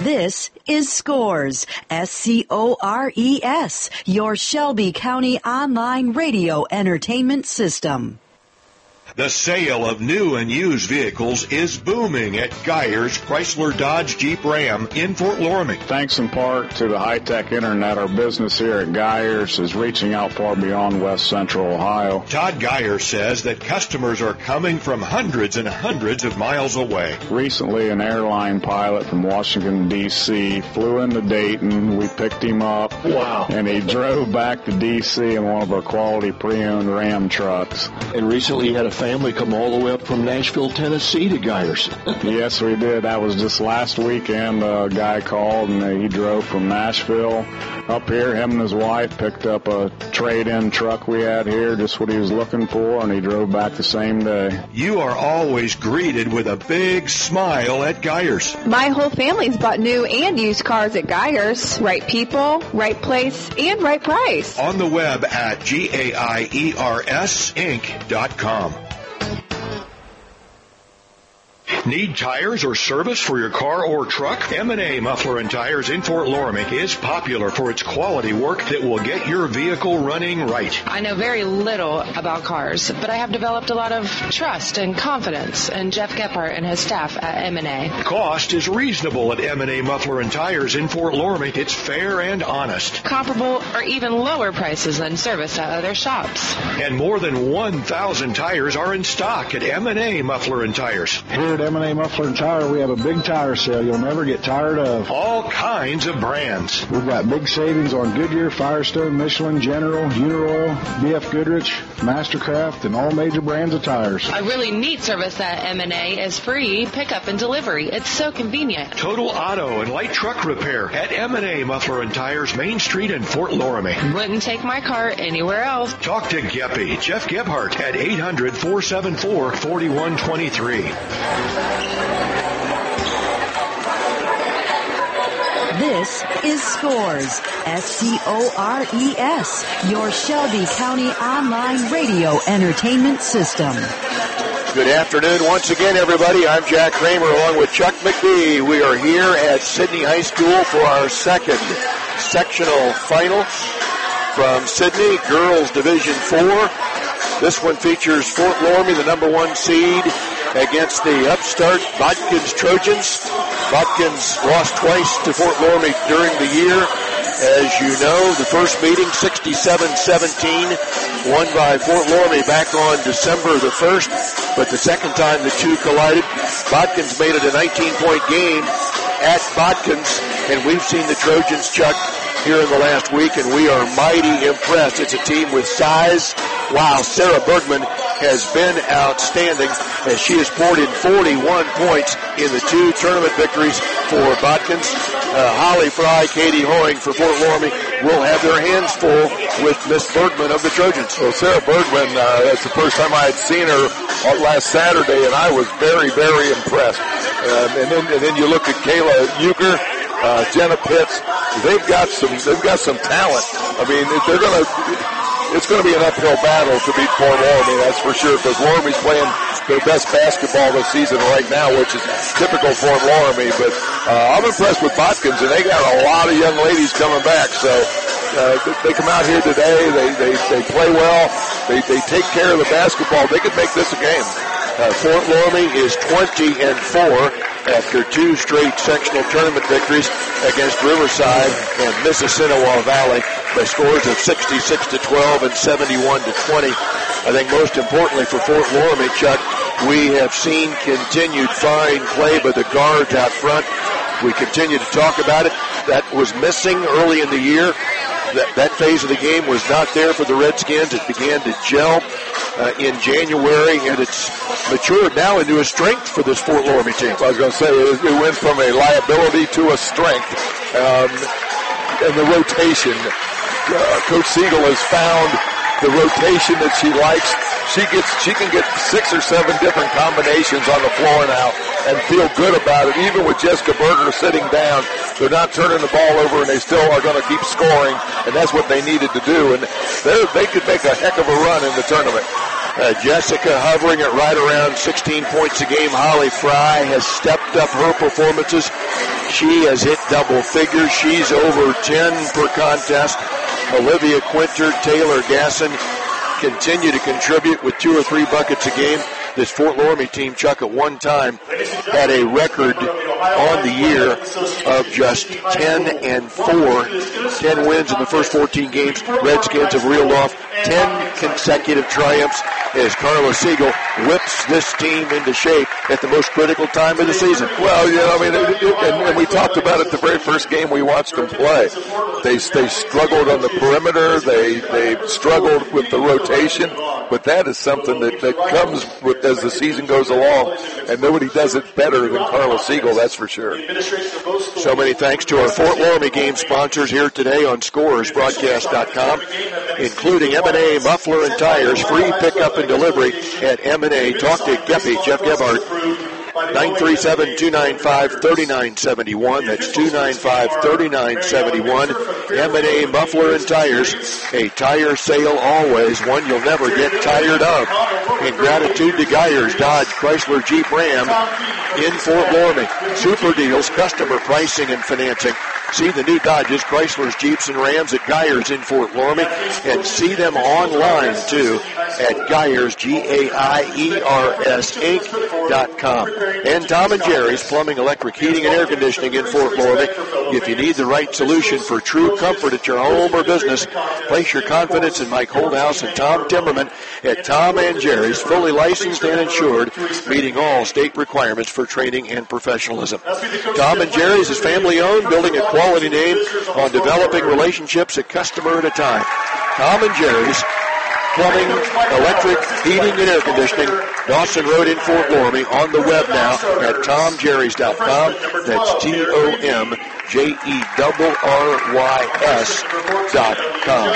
This is Scores, SCORES, your Shelby County online radio entertainment system. The sale of new and used vehicles is booming at Geyer's Chrysler Dodge Jeep Ram in Fort Loramie. Thanks in part to the high-tech internet, our business here at Geyer's is reaching out far beyond West Central Ohio. Todd Geyer says that customers are coming from hundreds and hundreds of miles away. Recently, an airline pilot from Washington, D.C. flew into Dayton. We picked him up. Wow. And he drove back to D.C. in one of our quality pre-owned Ram trucks. And recently you had a family come all the way up from Nashville, Tennessee to Geyers. Yes, we did. That was just last weekend. A guy called and he drove from Nashville up here. Him and his wife picked up a trade-in truck we had here, just what he was looking for, and he drove back the same day. You are always greeted with a big smile at Geyers. My whole family's bought new and used cars at Geyers. Right people, right place, and right price. On the web at GAIERSinc.com. Need tires or service for your car or truck? M&A Muffler and Tires in Fort Loramie is popular for its quality work that will get your vehicle running right. I know very little about cars, but I have developed a lot of trust and confidence in Jeff Gephardt and his staff at M&A. Cost is reasonable at M&A Muffler and Tires in Fort Loramie. It's fair and honest. Comparable or even lower prices than service at other shops. And more than 1,000 tires are in stock at M&A Muffler and Tires. Here at M&A Muffler and Tire, we have a big tire sale you'll never get tired of. All kinds of brands. We've got big savings on Goodyear, Firestone, Michelin, General, Uniroyal, BF Goodrich, Mastercraft, and all major brands of tires. A really neat service at M&A is free pickup and delivery. It's so convenient. Total auto and light truck repair at M&A Muffler and Tires, Main Street in Fort Loramie. Wouldn't take my car anywhere else. Talk to Geppy, Jeff Gebhardt at 800-474-4123. This is Scores, SCORES, your Shelby County online radio entertainment system. Good afternoon once again, everybody. I'm Jack Kramer along with Chuck McBee. We are here at Sidney High School for our second sectional final from Sidney, Girls Division 4. This one features Fort Loramie, the number 1 seed, against the upstart Bodkins Trojans. Bodkins lost twice to Fort Loramie during the year. As you know, the first meeting, 67-17, won by Fort Loramie back on December the 1st. But the second time the two collided, Bodkins made it a 19-point game at Bodkins. And we've seen the Trojans, Chuck, here in the last week, and we are mighty impressed. It's a team with size. Wow, Sarah Bergman has been outstanding as she has poured in 41 points in the 2 tournament victories for Bodkins. Holly Fry, Katie Hoying for Fort Loramie will have their hands full with Miss Bergman of the Trojans. Well, Sarah Bergman, that's the first time I had seen her last Saturday, and I was very, very impressed. And then you look at Kayla Euchre, Jenna Pitts. They've got some talent. I mean, it's going to be an uphill battle to beat Fort Loramie, that's for sure, because Loramie's playing their best basketball this season right now, which is typical Fort Loramie. But I'm impressed with Bodkins, and they got a lot of young ladies coming back. So they come out here today. They play well. They take care of the basketball. They could make this a game. Fort Loramie is 20-4 after 2 straight sectional tournament victories against Riverside and Mississinewa Valley by scores of 66-12 and 71-20. I think most importantly for Fort Loramie, Chuck, we have seen continued fine play by the guards out front. We continue to talk about it. That was missing early in the year. That phase of the game was not there for the Redskins. It began to gel in January, and it's matured now into a strength for this Fort Loramie team. I was going to say, it went from a liability to a strength. And the rotation, Coach Siegel has found the rotation that she likes. She can get 6 or 7 different combinations on the floor now and feel good about it. Even with Jessica Berger sitting down, they're not turning the ball over, and they still are going to keep scoring, and that's what they needed to do. And they could make a heck of a run in the tournament. Jessica hovering at right around 16 points a game. Holly Fry has stepped up her performances. She has hit double figures. She's over 10 per contest. Olivia Quinter, Taylor Gasson continue to contribute with 2 or 3 buckets a game. This Fort Loramie team, Chuck, at one time had a record on the year of just 10-4. 10 wins in the first 14 games. Redskins have reeled off 10 consecutive triumphs as Carla Siegel whips this team into shape at the most critical time of the season. Well, and we talked about it the very first game we watched them play. They struggled on the perimeter. They struggled with the rotation. But that is something that comes with as the season goes along, and nobody does it better than Carla Siegel, that's for sure. So many thanks to our Fort Loramie game sponsors here today on ScorersBroadcast.com, including M&A Muffler and Tires, free pickup and delivery at M&A. Talk to Geppy, Jeff Gebhardt, 937-295-3971. That's 295-3971. M&A Muffler and Tires, a tire sale always, one you'll never get tired of. In gratitude to Geyers, Dodge, Chrysler, Jeep, Ram in Fort Loramie. Super deals, customer pricing and financing. See the new Dodges, Chryslers, Jeeps, and Rams at Geyers in Fort Loramie, and see them online, too, at Geyers, G-A-I-E-R-S, Inc.com. And Tom and Jerry's Plumbing, Electric, Heating, and Air Conditioning in Fort Loramie. If you need the right solution for true comfort at your home or business, place your confidence in Mike Holdhouse and Tom Timmerman at Tom and Jerry's, fully licensed and insured, meeting all state requirements for training and professionalism. Tom and Jerry's is family-owned, building a quality name on developing relationships a customer at a time. Tom and Jerry's Plumbing, Electric, Heating, and Air Conditioning, Dawson Road in Fort Loramie, on the web now at tomjerrys.com. That's TOMJERRYS.com.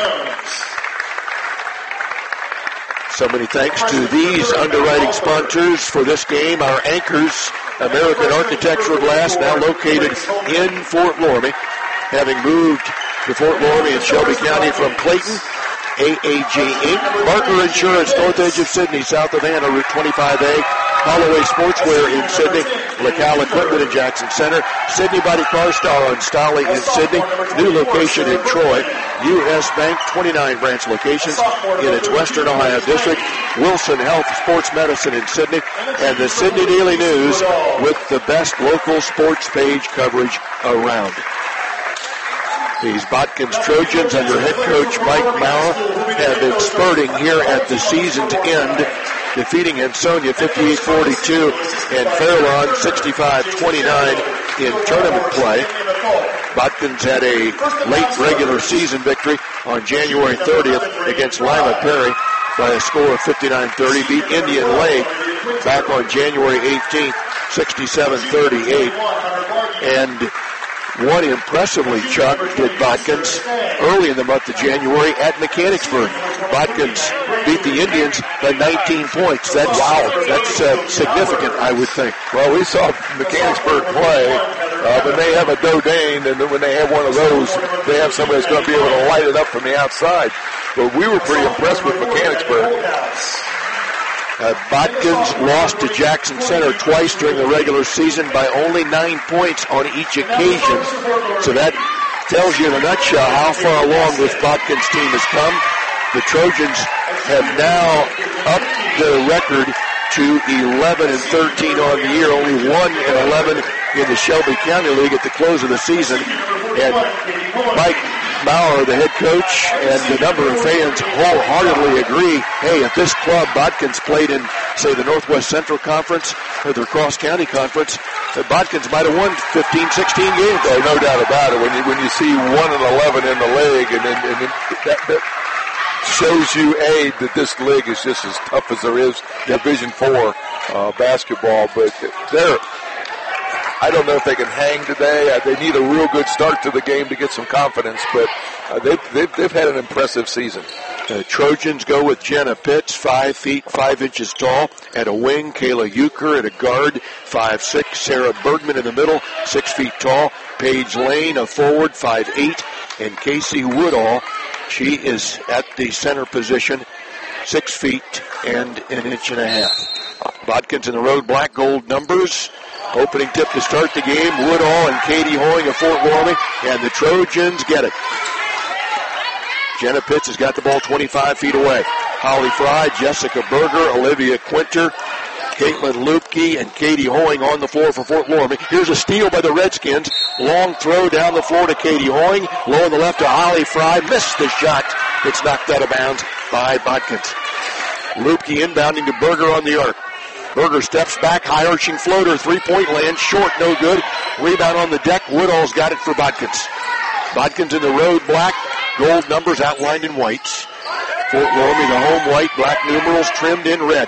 So many thanks to these underwriting sponsors for this game. Our anchors, American Architectural Glass, now located in Fort Loramie, having moved to Fort Loramie in Shelby County from Clayton. AAG Inc., Barker Insurance, north edge of Sydney, south of Anna, Route 25A, Holloway Sportswear in Sydney, LaCal Equipment in Jackson Center, Sydney Body Car Star on Stolly in Sydney, new location in Troy, U.S. Bank, 29 branch locations in its Western Ohio district, Wilson Health Sports Medicine in Sydney, and the Sydney Daily News with the best local sports page coverage around. These Botkins Trojans under head coach Mike Maurer have been spurting here at the season's end, defeating Ansonia 58-42 and Fairlawn 65-29 in tournament play. Botkins had a late regular season victory on January 30th against Lima Perry by a score of 59-30, beat Indian Lake back on January 18th, 67-38, and won impressively, Chuck, did Botkins early in the month of January at Mechanicsburg. Botkins beat the Indians by 19 points. That's significant, I would think. Well, we saw Mechanicsburg play. When they have a Dodane, and when they have one of those, they have somebody that's going to be able to light it up from the outside. But we were pretty impressed with Mechanicsburg. Botkins lost to Jackson Center twice during the regular season by only 9 points on each occasion. So that tells you in a nutshell how far along this Botkins team has come. The Trojans have now upped their record to 11-13 on the year, only 1-11 in the Shelby County League at the close of the season. And Mike Maurer, the head coach, and a number of fans wholeheartedly agree, hey, if this club, Botkins, played in, say, the Northwest Central Conference or the Cross County Conference, Botkins might have won 15, 16 games. Oh, no doubt about it. When you see 1-11 in the league, and that shows you, that this league is just as tough as there is Division IV basketball. But I don't know if they can hang today. They need a real good start to the game to get some confidence, but they've had an impressive season. The Trojans go with Jenna Pitts, 5 feet 5 inches tall. At a wing, Kayla Euchre. At a guard, 5'6". Sarah Bergman in the middle, 6 feet tall. Paige Lane, a forward, 5'8". And Casey Woodall, she is at the center position 6 feet and an inch and a half. Bodkins in the road, black gold numbers. Opening tip to start the game, Woodall and Katie Hoying of Fort Loramie, and the Trojans get it. Jenna Pitts has got the ball 25 feet away. Holly Fry, Jessica Berger, Olivia Quinter, Caitlin Lupke, and Katie Hoying on the floor for Fort Loramie. Here's a steal by the Redskins. Long throw down the floor to Katie Hoying. Low on the left to Holly Fry. Missed the shot. It's knocked out of bounds by Bodkins. Lupke inbounding to Berger on the arc. Berger steps back, high arching floater, 3-point land, short, no good. Rebound on the deck. Woodall's got it for Bodkins. Bodkins in the road, black, gold numbers outlined in whites. Fort Loramie, the home white, black numerals trimmed in red.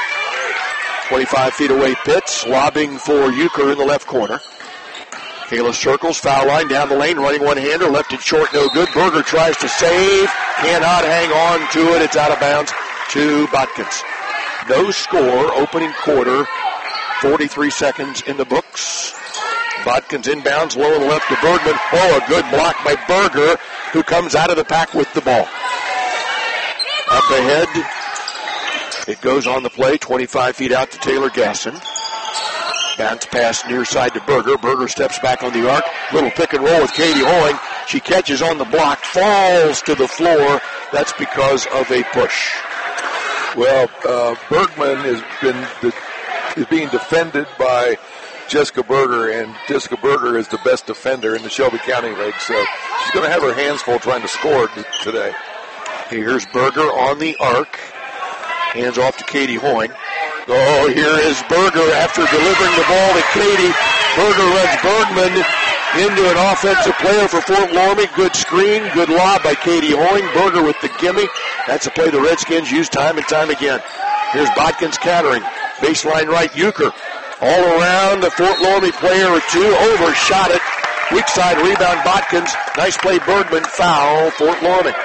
25 feet away, Pitts, lobbing for Euchre in the left corner. Kayla circles, foul line, down the lane, running one-hander, left it short, no good. Berger tries to save, cannot hang on to it. It's out of bounds to Bodkins. No score, opening quarter, 43 seconds in the books. Bodkins inbounds, low on the left to Bergman. Oh, a good block by Berger, who comes out of the pack with the ball. Up ahead, it goes on the play, 25 feet out to Taylor Gasson. Bounce pass near side to Berger. Berger steps back on the arc. Little pick and roll with Katie Hoying. She catches on the block, falls to the floor. That's because of a push. Well, Bergman is being defended by Jessica Berger, and Jessica Berger is the best defender in the Shelby County League, so she's going to have her hands full trying to score today. Here's Berger on the arc. Hands off to Katie Hoying. Oh, here is Berger after delivering the ball to Katie. Berger runs Bergman into an offensive player for Fort Loramie. Good screen, good lob by Katie Hoying. Berger with the gimme. That's a play the Redskins use time and time again. Here's Bodkins countering. Baseline right, Euchre. All around the Fort Loramie player or two. Overshot it. Weak side rebound, Bodkins. Nice play, Bergman. Foul, Fort Loramie.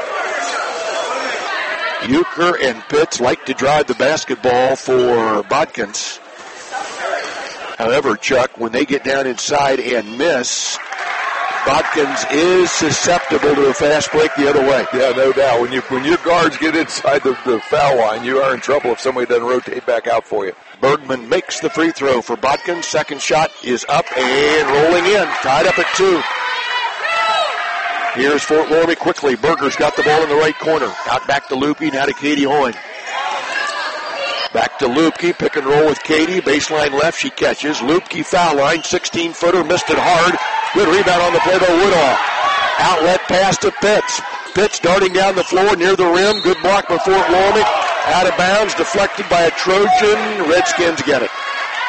Euchre and Pitts like to drive the basketball for Bodkins. However, Chuck, when they get down inside and miss, Bodkins is susceptible to a fast break the other way. Yeah, no doubt. When your guards get inside the foul line, you are in trouble if somebody doesn't rotate back out for you. Bergman makes the free throw for Bodkins. Second shot is up and rolling in. Tied up at 2. Here's Fort Loramie quickly. Berger's got the ball in the right corner. Out back to Lupke, now to Katie Hoying. Back to Lupke, pick and roll with Katie. Baseline left, she catches. Lupke foul line, 16-footer, missed it hard. Good rebound on the play by Woodall. Outlet pass to Pitts. Pitts darting down the floor near the rim. Good block by Fort Loramie. Out of bounds, deflected by a Trojan. Redskins get it.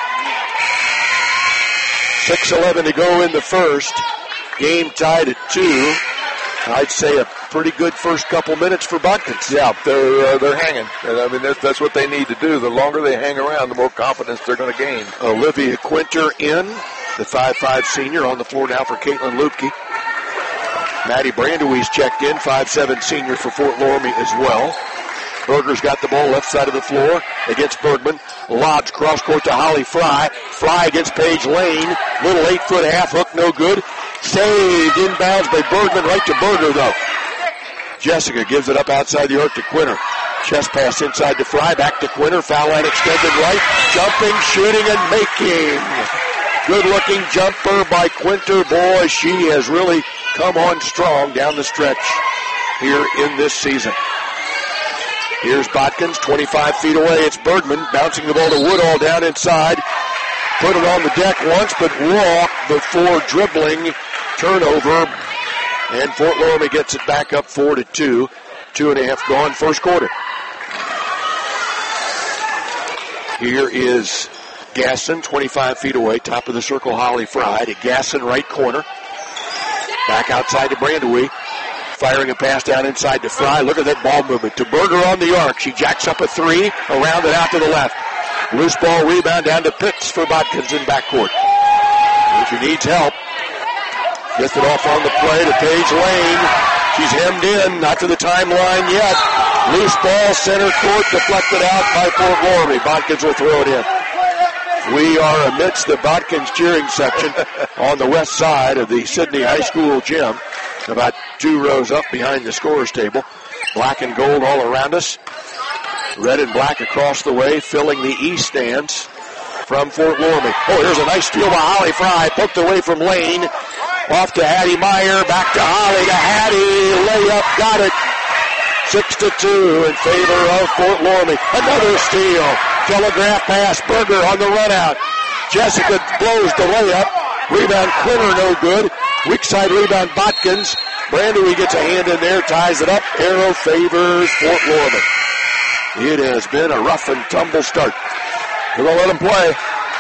6:11 to go in the first. Game tied at 2. I'd say a pretty good first couple minutes for Bodkins. Yeah, they're hanging. And I mean, that's what they need to do. The longer they hang around, the more confidence they're going to gain. Olivia Quinter in, the 5'5 senior on the floor now for Caitlin Lupke. Maddie Brandewee's checked in, 5'7 senior for Fort Loramie as well. Berger's got the ball left side of the floor against Bergman. Lobs cross court to Holly Fry. Fry against Paige Lane. Little 8-foot half hook, no good. Saved inbounds by Bergman, right to Berger though. Jessica gives it up outside the arc to Quinter. Chest pass inside to Fry, back to Quinter. Foul line extended right. Jumping, shooting, and making. Good looking jumper by Quinter. Boy, she has really come on strong down the stretch here in this season. Here's Bodkins, 25 feet away. It's Bergman bouncing the ball to Woodall down inside. Put it on the deck once, but walked before dribbling. Turnover, and Fort Loramie gets it back up 4-2. 2.5 gone first quarter. Here is Gasson, 25 feet away, top of the circle, Holly Fry to Gasson, right corner. Back outside to Brandewee. Firing a pass down inside to Fry. Look at that ball movement. To Berger on the arc. She jacks up a 3, around it out to the left. Loose ball rebound down to Pitts for Bodkins in backcourt. She needs help. Gets it off on the play to Paige Lane. She's hemmed in, not to the timeline yet. Loose ball, center court, deflected out by Fort Loramie. Bodkins will throw it in. We are amidst the Bodkins cheering section on the west side of the Sidney High School gym, about 2 rows up behind the scorer's table. Black and gold all around us. Red and black across the way, filling the east stands from Fort Loramie. Oh, here's a nice steal by Holly Fry. Poked away from Lane. Off to Hattie Meyer. Back to Holly. To Hattie. Layup. Got it. 6-2 in favor of Fort Loramie. Another steal. Telegraph pass. Berger on the run out. Jessica blows the layup. Rebound Quinter, no good. Weak side rebound Botkins. Brandewy gets a hand in there, ties it up. Arrow favors Fort Loramie. It has been a rough and tumble start. They're going to let them play.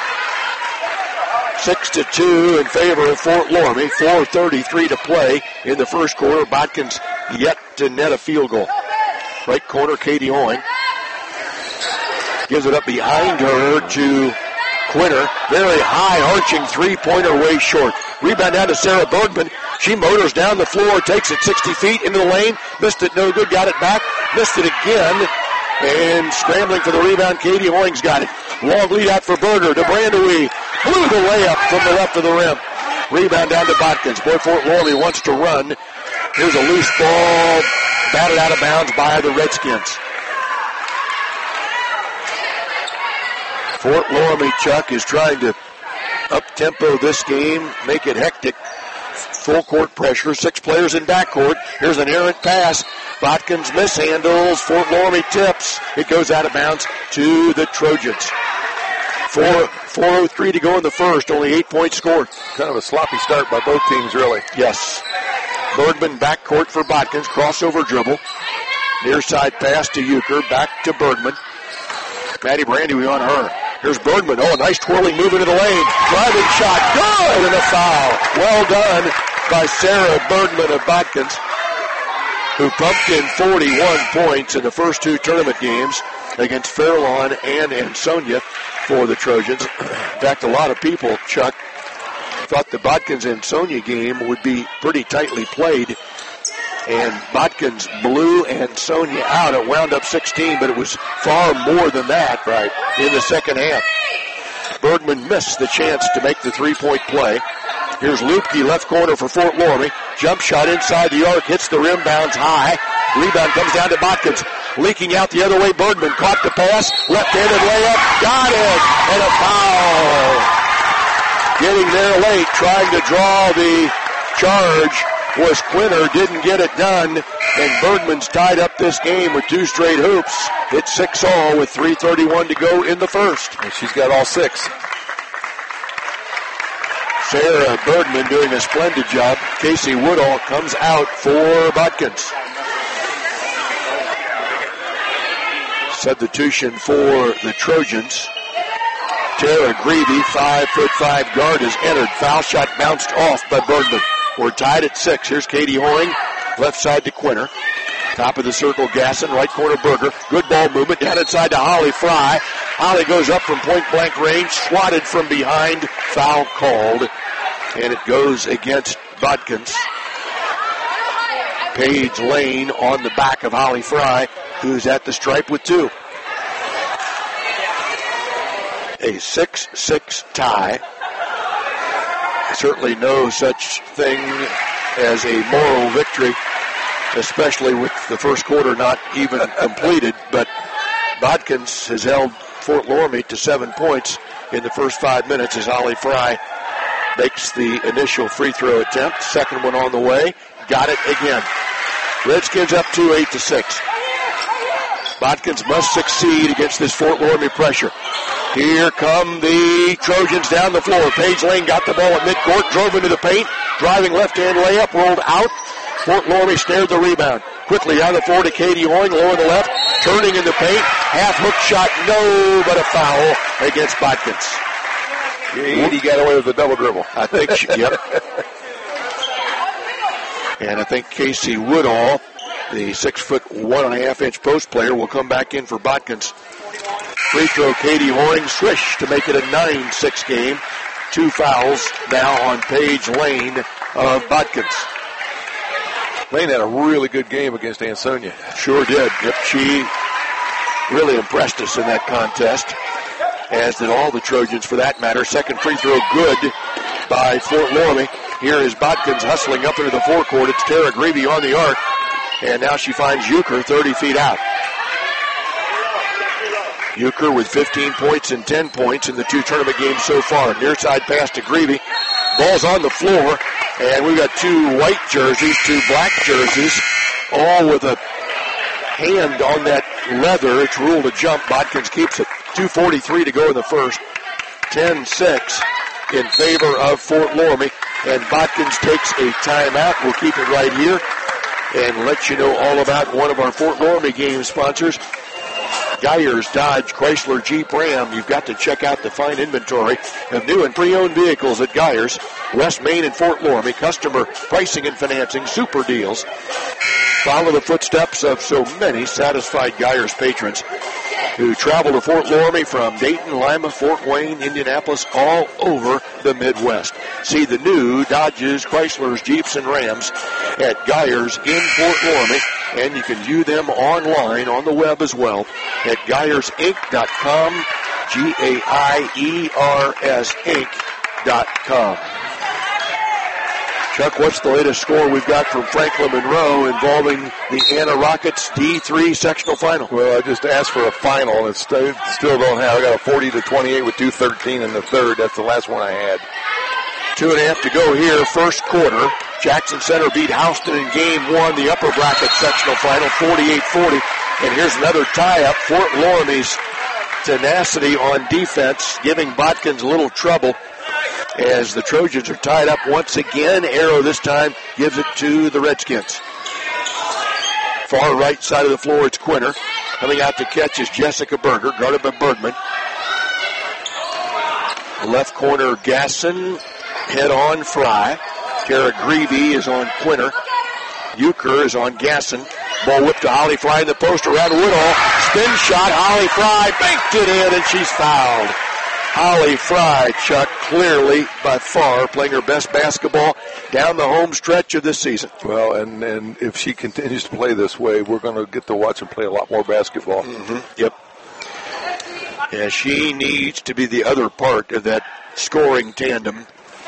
6-2 in favor of Fort Loramie. 4:33 to play in the first quarter. Botkins yet to net a field goal. Right corner, Katie Owing. Gives it up behind her to Quinter. Very high arching three-pointer way short. Rebound down to Sarah Bergman. She motors down the floor, takes it 60 feet into the lane. Missed it, no good, got it back. Missed it again. And scrambling for the rebound, Katie Owing's got it. Long lead out for Berger to Brandewy. Blew the layup from the left of the rim. Rebound down to Botkins. Boy, Fort Loramie wants to run. Here's a loose ball, batted out of bounds by the Redskins. Fort Loramie, Chuck, is trying to up-tempo this game, make it hectic. Full court pressure, 6 players in backcourt. Here's an errant pass. Botkins mishandles. Fort Loramie tips. It goes out of bounds to the Trojans. 4:03 to go in the first. Only 8 points scored. Kind of a sloppy start by both teams, really. Yes. Bergman backcourt for Botkins. Crossover dribble. Near side pass to Euchre. Back to Bergman. Maddie Brandewy on her. Here's Bergman. Oh, a nice twirling move into the lane. Driving shot. Good! And a foul. Well done by Sarah Bergman of Botkins, who pumped in 41 points in the first 2 tournament games against Fairlawn and Ansonia for the Trojans. In fact, a lot of people, Chuck, thought the Botkins-Ansonia game would be pretty tightly played. And Botkins blew Ansonia out. It wound up 16, but it was far more than that in the second half. Bergman missed the chance to make the three-point play. Here's Lupke, left corner for Fort Loramie. Jump shot inside the arc, hits the rim, bounds high. Rebound comes down to Botkins. Leaking out the other way, Bergman caught the pass. Left-handed layup, got it, and a foul. Getting there late, trying to draw the charge was Quinter, didn't get it done, and Bergman's tied up this game with 2 straight hoops. It's 6-all with 3:31 to go in the first. And she's got all 6. Sarah Bergman doing a splendid job. Casey Woodall comes out for Botkins. Substitution for the Trojans. Tara Greavy, 5'5" guard, has entered. Foul shot bounced off by Bergman. We're tied at 6. Here's Katie Hoying, left side to Quinter. Top of the circle, Gasson, right corner, Berger. Good ball movement down inside to Holly Fry. Holly goes up from point-blank range, swatted from behind, foul called, and it goes against Botkins. Paige Lane on the back of Holly Fry, who's at the stripe with 2. A 6-6 tie. Certainly no such thing as a moral victory, especially with the first quarter not even completed. But Botkins has held Fort Loramie to 7 points in the first 5 minutes as Holly Fry makes the initial free throw attempt. Second one on the way. Got it again. Redskins up 2, 8-6. Botkins must succeed against this Fort Loramie pressure. Here come the Trojans down the floor. Paige Lane got the ball at midcourt, drove into the paint, driving left-hand layup, rolled out. Fort Loramie snared the rebound. Quickly down the floor to Katie Hoying, lower the left, turning in the paint. Half-hook shot, no, but a foul against Botkins. Edie got away with the double dribble. I think she, yep. And I think Casey Woodall, the 6'1.5" post player, will come back in for Botkins. Free throw, Katie Hoying, swish to make it a 9-6 game. 2 fouls now on Paige Lane of Botkins. Lane had a really good game against Ansonia. Sure did. Yep, she really impressed us in that contest, as did all the Trojans for that matter. Second free throw good by Fort Loramie. Here is Botkins hustling up into the forecourt. It's Tara Greavy on the arc, and now she finds Euchre 30 feet out. Euchre with 15 points and 10 points in the 2 tournament games so far. Near side pass to Greavy. Ball's on the floor, and we've got 2 white jerseys, 2 black jerseys, all with a hand on that leather. It's ruled a jump. Botkins keeps it. 2:43 to go in the first. 10-6 in favor of Fort Loramie, and Botkins takes a timeout. We'll keep it right here and let you know all about one of our Fort Loramie game sponsors, Geyers Dodge Chrysler Jeep Ram. You've got to check out the fine inventory of new and pre-owned vehicles at Geyers, West Main and Fort Loramie. Customer pricing and financing, super deals. Follow the footsteps of so many satisfied Geyers patrons who travel to Fort Loramie from Dayton, Lima, Fort Wayne, Indianapolis, all over the Midwest. See the new Dodges, Chryslers, Jeeps, and Rams at Geyers in Fort Loramie, and you can view them online on the web as well at GeyersInc.com, G-A-I-E-R-S Inc.com. Chuck, what's the latest score we've got from Franklin Monroe involving the Anna Rockets D3 sectional final? Well, I just asked for a final, and still don't have. I got a 40-28 with 2:13 in the third. That's the last one I had. 2.5 to go here, first quarter. Jackson Center beat Houston in game 1, the upper bracket sectional final, 48-40. And here's another tie-up. Fort Loramie's tenacity on defense, giving Botkins a little trouble as the Trojans are tied up once again. Arrow this time gives it to the Redskins. Far right side of the floor, it's Quinter. Coming out to catch is Jessica Berger, guarded by Bergman. Left corner, Gasson. Head on, Fry. Tara Greavy is on Quinter. Euchre is on Gasson. Ball whipped to Holly Fry in the post around Woodall. Spin shot, Holly Fry banked it in, and she's fouled. Holly Fry, Chuck, clearly by far playing her best basketball down the home stretch of this season. Well, and if she continues to play this way, we're going to get to watch her play a lot more basketball. Mm-hmm. Yep. Yeah, she needs to be the other part of that scoring tandem,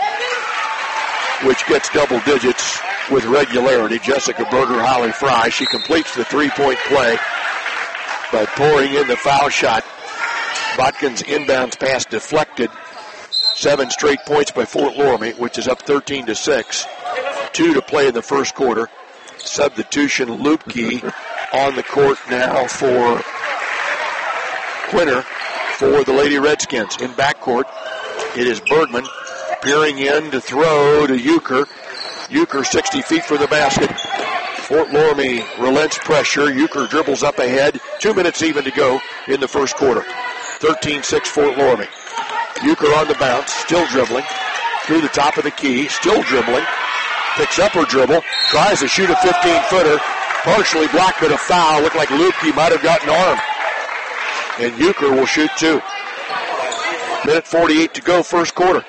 which gets double digits with regularity. Jessica Berger, Holly Fry. She completes the three-point play by pouring in the foul shot. Botkins' inbounds pass deflected. 7 straight points by Fort Loramie, which is up 13-6. 2 to play in the first quarter. Substitution, Lupke on the court now for Quinter for the Lady Redskins. In backcourt, it is Bergman peering in to throw to Euchre. Euchre 60 feet for the basket. Fort Loramie relents pressure. Euchre dribbles up ahead. 2 minutes even to go in the first quarter. 13-6 Fort Loramie. Euchre on the bounce, still dribbling. Through the top of the key, still dribbling. Picks up her dribble. Tries to shoot a 15-footer. Partially blocked, but a foul. Looked like Lupke might have gotten armed. And Euchre will shoot 2. Minute 48 to go, first quarter.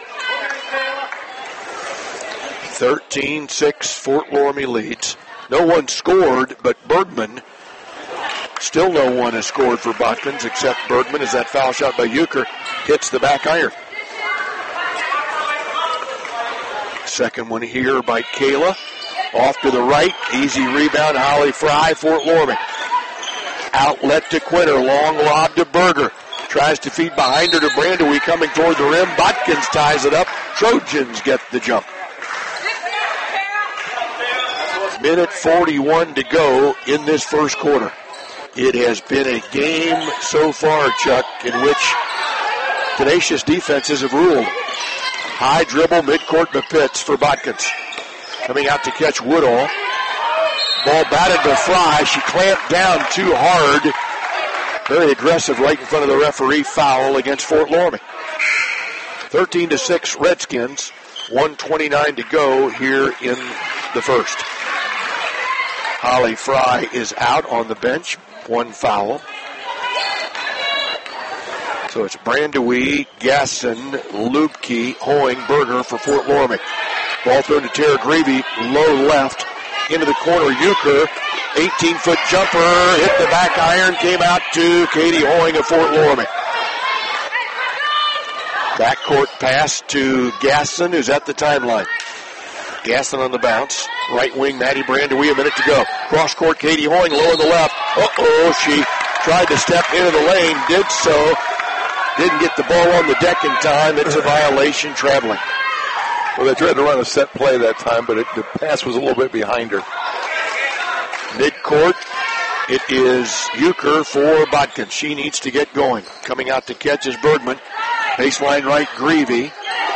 13-6 Fort Loramie leads. No one scored, but Bergman. Still no one has scored for Botkins except Bergman as that foul shot by Euchre hits the back iron. Second one here by Kayla. Off to the right. Easy rebound. Holly Fry, Fort Loramie. Outlet to Quinter. Long lob to Berger. Tries to feed behind her to Brandewie coming toward the rim. Botkins ties it up. Trojans get the jump. Minute 41 to go in this first quarter. It has been a game so far, Chuck, in which tenacious defenses have ruled. High dribble, midcourt Bepitz for Botkins. Coming out to catch Woodall. Ball batted by Fry. She clamped down too hard. Very aggressive right in front of the referee. Foul against Fort Loramie. 13-6 Redskins. 1:29 to go here in the first. Holly Fry is out on the bench. 1 foul. So it's Brandewie, Gasson, Lupke, Hoing, Berger for Fort Loramie. Ball thrown to Tara Greavy, low left, into the corner. Euchre, 18-foot jumper, hit the back iron, came out to Katie Hoing of Fort Loramie. Backcourt pass to Gasson, who's at the timeline. Gasson on the bounce. Right wing, Maddie Brandewie, a minute to go. Cross court, Katie Hoing, low on the left. She tried to step into the lane, did so. Didn't get the ball on the deck in time. It's a violation traveling. Well, they tried to run a set play that time, but the pass was a little bit behind her. Midcourt, it is Euchre for Botkins. She needs to get going. Coming out to catch is Bergman. Baseline right, Greavy.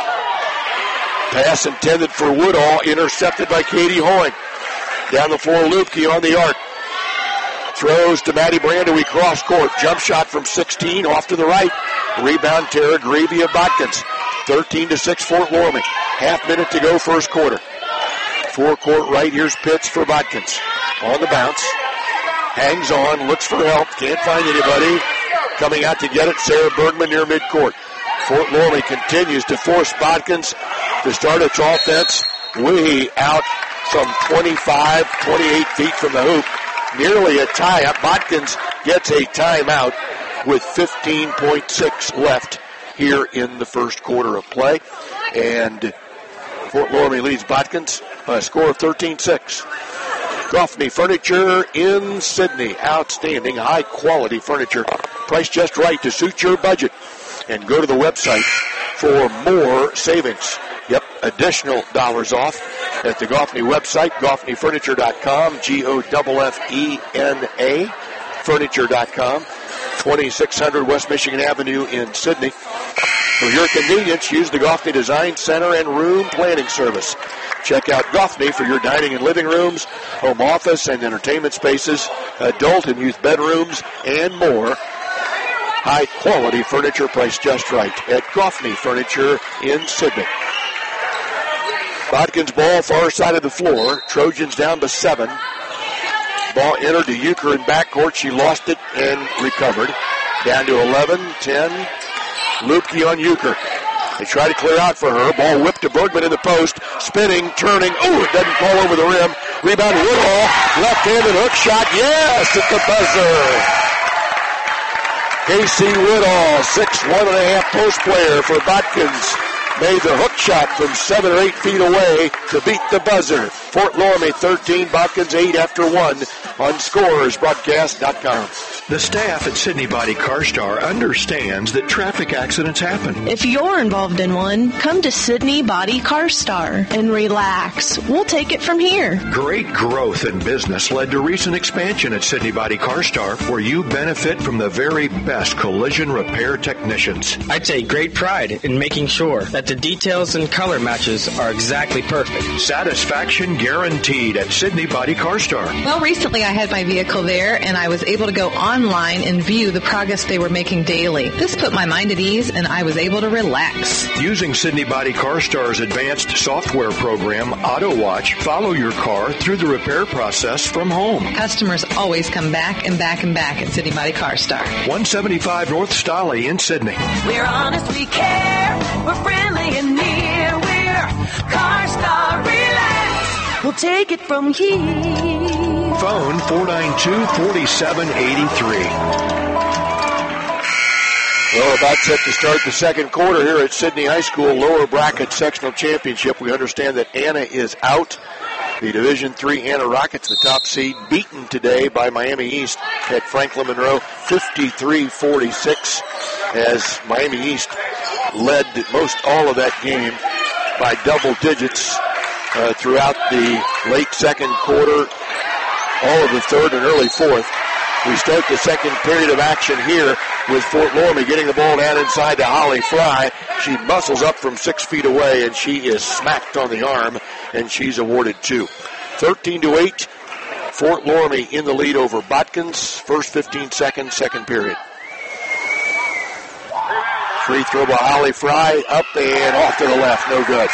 Pass intended for Woodall, intercepted by Katie Hoying. Down the floor, Lupke on the arc. Throws to Maddie Brandewy, cross court. Jump shot from 16, off to the right. Rebound, Tara Greavy of Botkins. 13-6 Fort Loramie. Half minute to go, first quarter. Four-court right, here's Pitts for Botkins. On the bounce. Hangs on, looks for help, can't find anybody. Coming out to get it, Sarah Bergman near midcourt. Fort Loramie continues to force Botkins to start its offense way out some 25, 28 feet from the hoop. Nearly a tie-up. Botkins gets a timeout with 15.6 left here in the first quarter of play. And Fort Loramie leads Botkins by a score of 13-6. Goffney Furniture in Sydney. Outstanding, high-quality furniture. Priced just right to suit your budget. And go to the website for more savings. Yep, additional dollars off at the Goffney website, GoffneyFurniture.com, Goffena, Furniture.com, 2600 West Michigan Avenue in Sydney. For your convenience, use the Goffney Design Center and Room Planning Service. Check out Goffney for your dining and living rooms, home office and entertainment spaces, adult and youth bedrooms, and more. High-quality furniture priced just right at Goffney Furniture in Sydney. Botkins ball far side of the floor. Trojans down to 7. Ball entered to Euchre in backcourt. She lost it and recovered. Down to 11, 10. Lupke on Euchre. They try to clear out for her. Ball whipped to Bergman in the post. Spinning, turning. Oh, it doesn't fall over the rim. Rebound Woodall. Left-handed hook shot. Yes, at the buzzer. Casey Woodall, 6'1.5" post player for Botkins. Made the hook shot from 7 or 8 feet away to beat the buzzer. Fort Loramie 13, Botkins 8 after 1 on ScorersBroadcast.com. The staff at Sydney Body CarStar understands that traffic accidents happen. If you're involved in one, come to Sydney Body CarStar and relax. We'll take it from here. Great growth in business led to recent expansion at Sydney Body CarStar, where you benefit from the very best collision repair technicians. I take great pride in making sure that the details and color matches are exactly perfect. Satisfaction guaranteed at Sydney Body CarStar. Well, recently I had my vehicle there, and I was able to go online and view the progress they were making daily. This put my mind at ease, and I was able to relax. Using Sydney Body CarStar's advanced software program, AutoWatch, follow your car through the repair process from home. Customers always come back and back and back at Sydney Body CarStar. 175 North Stolly in Sydney. We're honest, we care. We're friendly and near. We're CarStar. Relax. We'll take it from here. Phone 492-4783. Well, about set to start the second quarter here at Sydney High School lower bracket sectional championship. We understand that Anna is out. The Division III Anna Rockets, the top seed, beaten today by Miami East at Franklin Monroe 53-46, as Miami East led most all of that game by double digits throughout the late second quarter, all of the third and early fourth. We start the second period of action here with Fort Loramie getting the ball down inside to Holly Fry. She muscles up from 6 feet away, and she is smacked on the arm, and she's awarded 2. 13-8, Fort Loramie in the lead over Botkins. First 15 seconds, second period. Free throw by Holly Fry, up and off to the left, no good.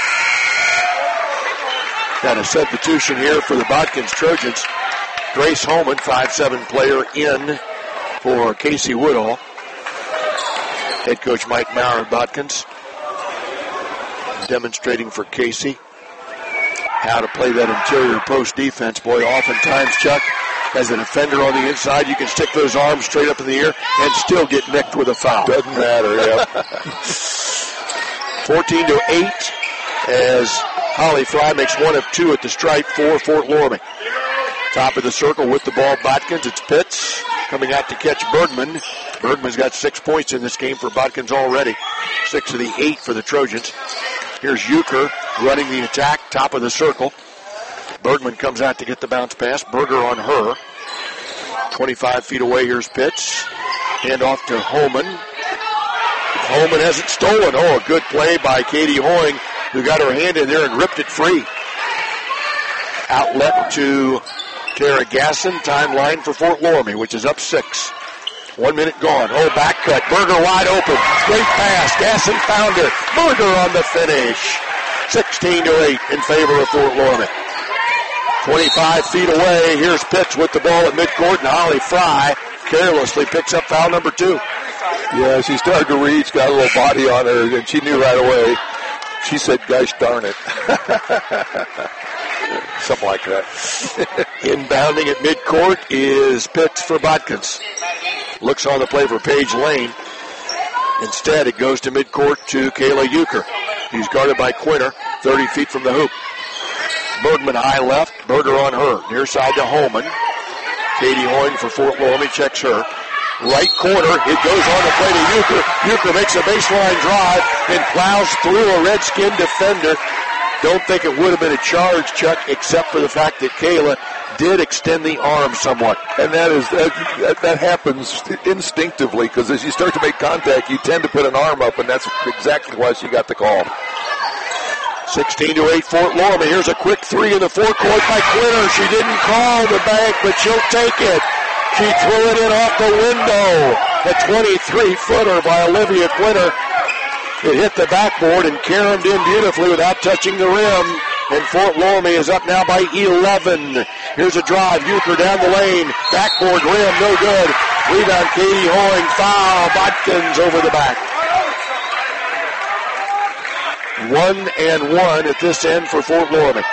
Got a substitution here for the Botkins Trojans. Grace Holman, 5'7" player, in for Casey Woodall. Head coach Mike Maurer of Botkins demonstrating for Casey how to play that interior post defense. Boy, oftentimes, Chuck, as a defender on the inside, you can stick those arms straight up in the air and still get nicked with a foul. Doesn't matter, yeah. 14-8 as Holly Fry makes 1 of 2 at the stripe for Fort Loramie. Top of the circle with the ball, Botkins. It's Pitts. coming out to catch Bergman. Bergman's got 6 points in this game for Bodkins already. 6 of the 8 for the Trojans. Here's Euchre running the attack, top of the circle. Bergman comes out to get the bounce pass. Berger on her. 25 feet away, here's Pitts. Hand off to Holman. Holman has it stolen. Oh, a good play by Katie Hoying, who got her hand in there and ripped it free. Outlet to Tara Gasson. Timeline for Fort Loramie, which is up 6. 1 minute gone. Oh, back cut. Berger wide open. Great pass. Gasson found her. Berger on the finish. 16-8 in favor of Fort Loramie. 25 feet away. Here's Pitts with the ball at midcourt, and Holly Fry carelessly picks up foul number 2. Yeah, she started to reach, got a little body on her, and she knew right away. She said, gosh darn it. Something like that. Inbounding at midcourt is Pitts for Bodkins. Looks on the play for Paige Lane. Instead, it goes to midcourt to Kayla Euchre. He's guarded by Quinter, 30 feet from the hoop. Bergman high left, Berger on her. Near side to Holman. Katie Hoying for Fort Loramie checks her. Right corner, it goes on the play to Euchre. Euchre makes a baseline drive and plows through a Redskin defender. Don't think it would have been a charge, Chuck, except for the fact that Kayla did extend the arm somewhat. And that happens instinctively, because as you start to make contact, you tend to put an arm up, and that's exactly why she got the call. 16-8 Fort Loramie. Here's a quick 3 in the forecourt by Quinter. She didn't call the bank, but she'll take it. She threw it in off the window. A 23-footer by Olivia Quinter. It hit the backboard and caromed in beautifully without touching the rim. And Fort Loramie is up now by 11. Here's a drive. Euchre down the lane. Backboard rim, no good. Rebound, Katie Hoying. Foul. Bodkins over the back. 1-1 at this end for Fort Loramie.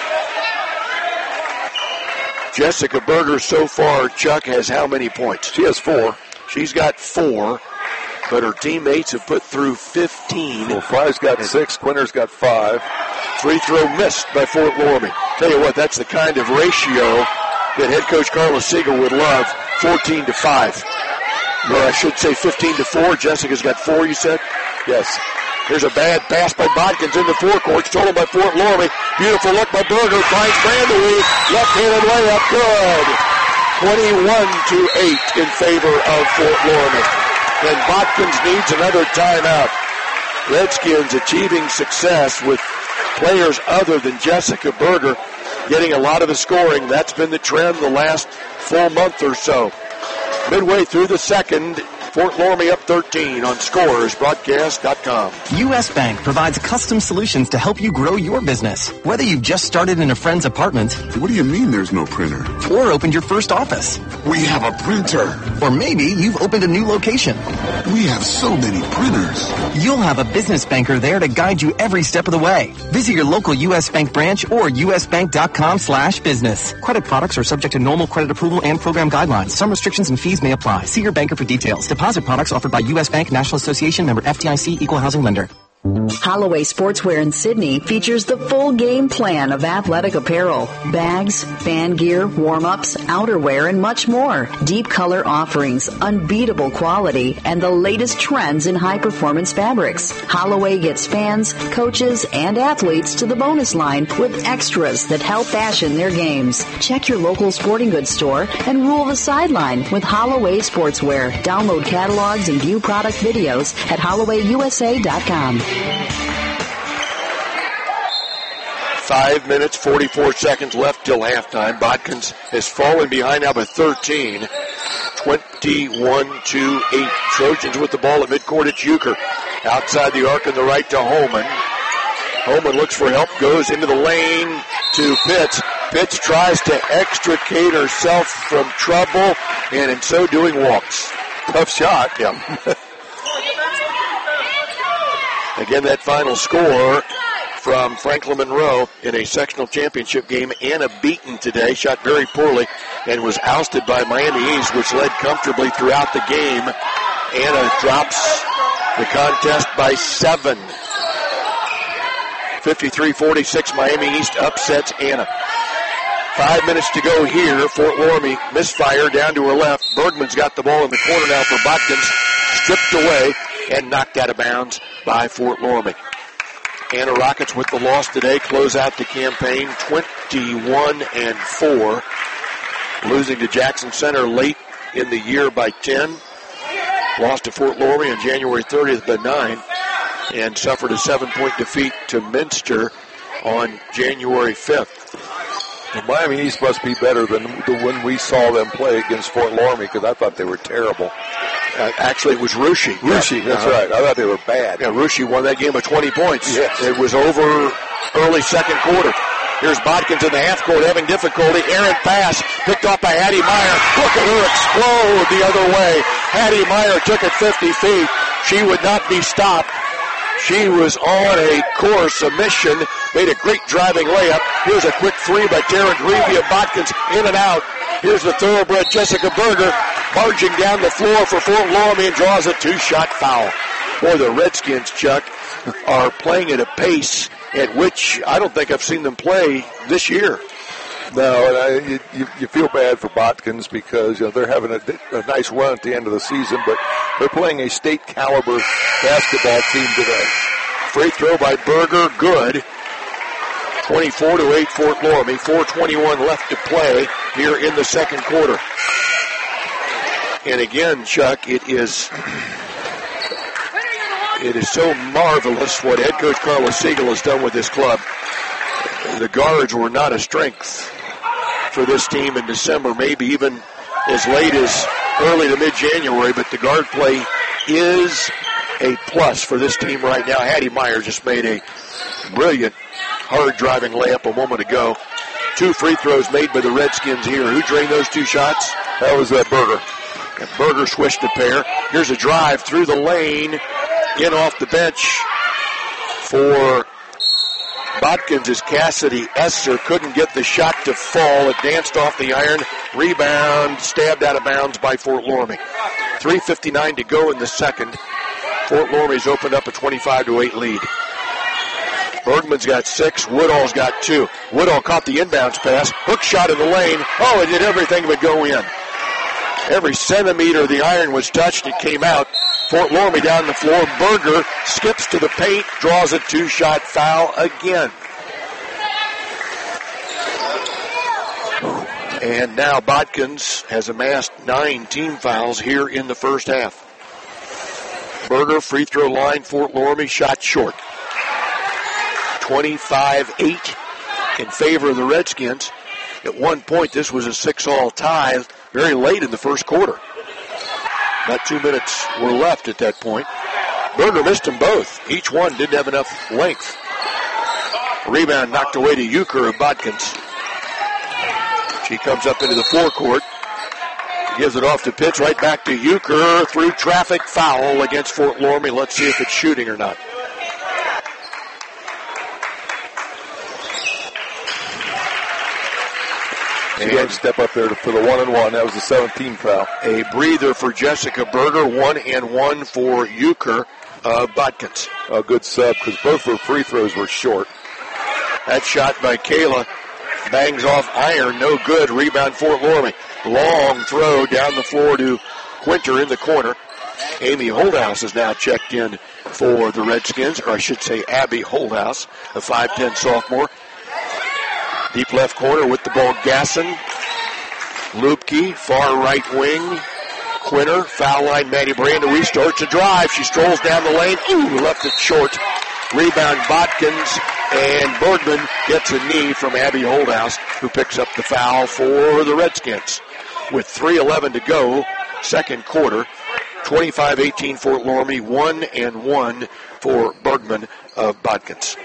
Jessica Berger so far, Chuck, has how many points? She has 4. She's got 4, but her teammates have put through 15. Well, Fry's got 6, Quinter's got 5. Free throw missed by Fort Loramie. Tell you what, that's the kind of ratio that head coach Carla Siegel would love, 14-5. Or I should say 15-4. Jessica's got 4, you said? Yes. Here's a bad pass by Bodkins in the forecourt, stolen by Fort Loramie. Beautiful look by Berger, finds Vanderweed. Left-handed layup, good. 21-8 in favor of Fort Loramie. And Bodkins needs another timeout. Redskins achieving success with players other than Jessica Berger getting a lot of the scoring. That's been the trend the last full month or so. Midway through the second, Fort Loramie up 13 on scoresbroadcast.com. U.S. Bank provides custom solutions to help you grow your business. Whether you've just started in a friend's apartment. What do you mean there's no printer? Or opened your first office. We have a printer. Or maybe you've opened a new location. We have so many printers. You'll have a business banker there to guide you every step of the way. Visit your local U.S. Bank branch or usbank.com/business. Credit products are subject to normal credit approval and program guidelines. Some restrictions and fees may apply. See your banker for details. Deposit products offered by U.S. Bank, National Association, member FDIC, equal housing lender. Holloway Sportswear in Sydney features the full game plan of athletic apparel, bags, fan gear, warm-ups, outerwear, and much more. Deep color offerings, unbeatable quality, and the latest trends in high-performance fabrics. Holloway gets fans, coaches, and athletes to the bonus line with extras that help fashion their games. Check your local sporting goods store and rule the sideline with Holloway Sportswear. Download catalogs and view product videos at HollowayUSA.com. 5 minutes, 44 seconds left till halftime. Bodkins has fallen behind now by 13. 21-8. Trojans with the ball at midcourt. It's Euchre. Outside the arc on the right to Holman. Holman looks for help, goes into the lane to Pitts. Pitts tries to extricate herself from trouble, and in so doing walks. Tough shot. Yeah. Again, that final score from Franklin Monroe in a sectional championship game. Anna beaten today, shot very poorly, and was ousted by Miami East, which led comfortably throughout the game. Anna drops the contest by 7. 53-46, Miami East upsets Anna. 5 minutes to go here. Fort Loramie misfire down to her left. Bergman's got the ball in the corner now for Botkins. Stripped away and knocked out of bounds by Fort Loramie. Anna Rockets with the loss today close out the campaign 21-4. Losing to Jackson Center late in the year by 10. Lost to Fort Loramie on January 30th by 9. And suffered a 7-point defeat to Minster on January 5th. And Miami East must be better than when we saw them play against Fort Loramie, because I thought they were terrible. Actually, it was Russia. Russia, that's right. I thought they were bad. Yeah, Russia won that game by 20 points. Yes. It was over early second quarter. Here's Botkins in the half court having difficulty. Errant pass picked off by Hattie Meyer. Look at her explode the other way. Hattie Meyer took it 50 feet. She would not be stopped. She was on a course, a mission, made a great driving layup. Here's a quick three by Taryn Grevey of Botkins, in and out. Here's the thoroughbred Jessica Berger, marching down the floor for Fort Loramie and draws a 2-shot foul. Boy, the Redskins, Chuck, are playing at a pace at which I don't think I've seen them play this year. No, and you feel bad for Botkins because they're having a nice run at the end of the season, but they're playing a state caliber basketball team today. Free throw by Berger, good. 24-8 Fort Loramie. 4:21 left to play here in the second quarter. And again, Chuck, it is so marvelous what head coach Carlos Siegel has done with this club. The guards were not a strength for this team in December, maybe even as late as early to mid-January, but the guard play is a plus for this team right now. Hattie Meyer just made a brilliant, hard-driving layup a moment ago. 2 free throws made by the Redskins here. Who drained those 2 shots? That was Berger. And Berger switched a pair. Here's a drive through the lane, in off the bench for Botkins as Cassidy Esser couldn't get the shot to fall. It danced off the iron. Rebound, stabbed out of bounds by Fort Loramie. 3:59 to go in the second. Fort Loramie's opened up a 25-8 lead. Bergman's got 6. Woodall's got 2. Woodall caught the inbounds pass. Hook shot in the lane. Oh, it did everything but go in. Every centimeter of the iron was touched. It came out. Fort Loramie down the floor. Berger skips to the paint, draws a 2-shot foul again. And now Botkins has amassed 9 team fouls here in the first half. Berger, free throw line, Fort Loramie, shot short. 25-8 in favor of the Redskins. At one point, this was a 6-all tie very late in the first quarter. About 2 minutes were left at that point. Berger missed them both. Each one didn't have enough length. Rebound knocked away to Euchre of Botkins. She comes up into the forecourt. Gives it off to Pitts, right back to Euchre through traffic foul against Fort Loramie. Let's see if it's shooting or not. She had to step up there for the 1-and-1. That was the 17th foul. A breather for Jessica Berger, 1-and-1 for Euchre of Botkins. A good sub because both her free throws were short. That shot by Kayla bangs off iron, no good. Rebound Fort Loramie. Long throw down the floor to Quinter in the corner. Amy Holdhouse is now checked in for the Redskins, or I should say Abby Holdhouse, a 5'10 sophomore. Deep left corner with the ball, Gasson. Lupke, far right wing. Quinter, foul line, Maddie Brando restarts a drive. She strolls down the lane. Ooh, left it short. Rebound, Botkins, and Bergman gets a knee from Abby Holdhouse, who picks up the foul for the Redskins. With 3:11 to go, second quarter, 25-18 Fort Loramie, 1-and-1 for Bergman of Botkins.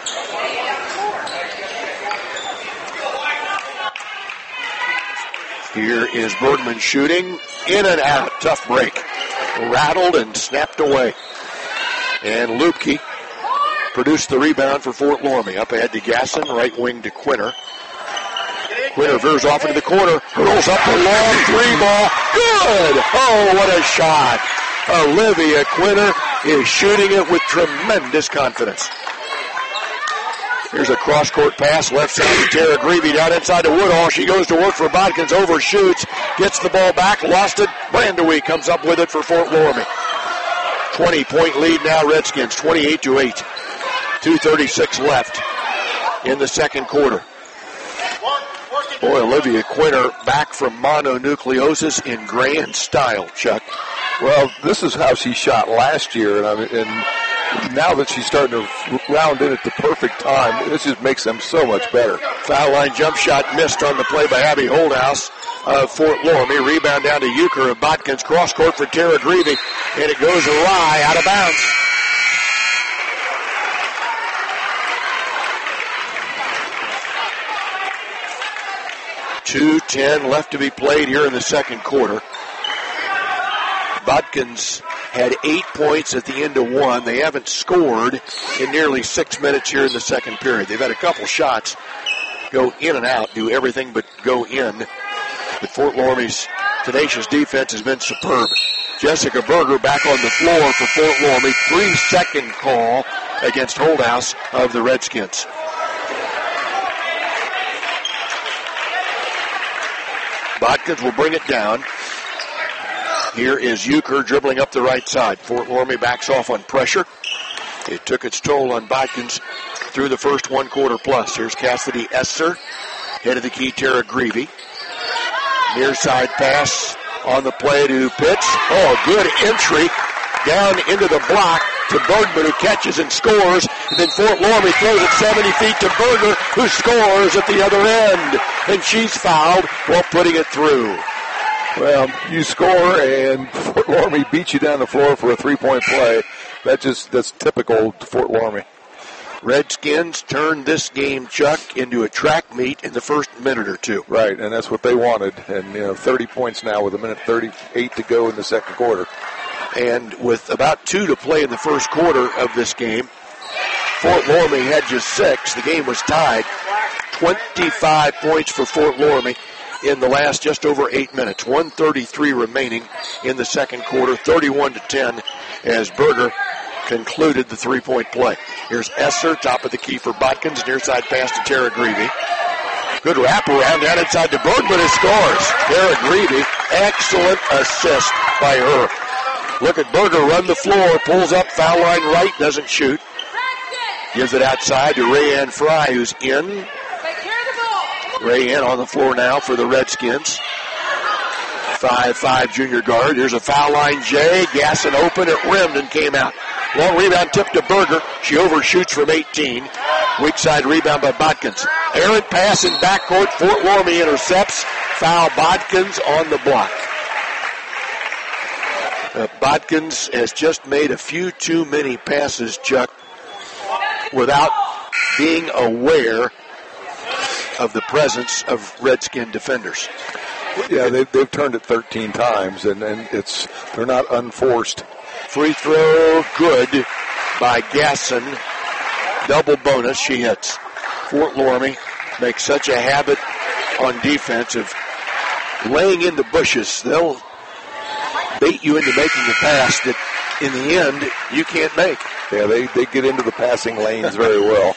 Here is Bergman shooting, in and out, tough break. Rattled and snapped away. And Lupke produced the rebound for Fort Loramie. Up ahead to Gasson, right wing to Quinter. Quinter veers off into the corner, hurls up the long 3-ball. Good! Oh, what a shot. Olivia Quinter is shooting it with tremendous confidence. Here's a cross-court pass, left side to Tara Greavy, down inside to Woodall. She goes to work for Bodkins, overshoots, gets the ball back, lost it. Brandewie comes up with it for Fort Loramie. 20-point lead now, Redskins, 28-8. 2:36 left in the second quarter. Boy, Olivia Quinter back from mononucleosis in grand style, Chuck. Well, this is how she shot last year, and now that she's starting to round in at the perfect time, this just makes them so much better. Foul line jump shot missed on the play by Abby Holdhouse of Fort Loramie. Rebound down to Euchre of Bodkins. Cross court for Tara Greavy, and it goes awry, out of bounds. .2:10 left to be played here in the second quarter. Bodkins had 8 points at the end of one. They haven't scored in nearly 6 minutes here in the second period. They've had a couple shots go in and out, do everything but go in. But Fort Loramie's tenacious defense has been superb. Jessica Berger back on the floor for Fort Loramie. 3-second call against Holdhouse of the Redskins. Bodkins will bring it down. Here is Euchre dribbling up the right side. Fort Loramie backs off on pressure. It took its toll on Bodkins through the first 1 quarter plus. Here's Cassidy Esser. Head of the key, Tara Greavy. Near side pass on the play to Pitts. Oh, good entry down into the block to Bergman, who catches and scores. And then Fort Loramie throws it 70 feet to Berger, who scores at the other end. And she's fouled while putting it through. Well, you score and Fort Loramie beats you down the floor for a 3-point play. That's typical Fort Loramie. Redskins turned this game, Chuck, into a track meet in the first minute or two. Right, and that's what they wanted. And 30 points now with 1:38 to go in the second quarter. And with about 2 to play in the first quarter of this game, Fort Loramie had just 6. The game was tied. 25 points for Fort Loramie in the last just over 8 minutes. 1:33 remaining in the second quarter, 31-10 as Berger concluded the 3-point play. Here's Esser, top of the key for Bodkins, near side pass to Tara Greavy. Good wraparound down inside to Bergman, who scores. Tara Greavy, excellent assist by her. Look at Berger run the floor, pulls up, foul line right, doesn't shoot. Gives it outside to Rayanne Fry, who's in. Rayanne on the floor now for the Redskins. 5'5" junior guard. Here's a foul line J. Gasson open, it rimmed and came out. Long rebound tip to Berger. She overshoots from 18. Weak side rebound by Bodkins. Errant pass in backcourt. Fort Loramie intercepts. Foul Bodkins on the block. Bodkins has just made a few too many passes, Chuck, without being aware of the presence of Redskin defenders. Yeah, they've turned it 13 times, and they're not unforced. Free throw, good by Gasson. Double bonus, she hits. Fort Loramie makes such a habit on defense of laying in the bushes. They'll bait you into making a pass that, in the end, you can't make. Yeah, they get into the passing lanes very well.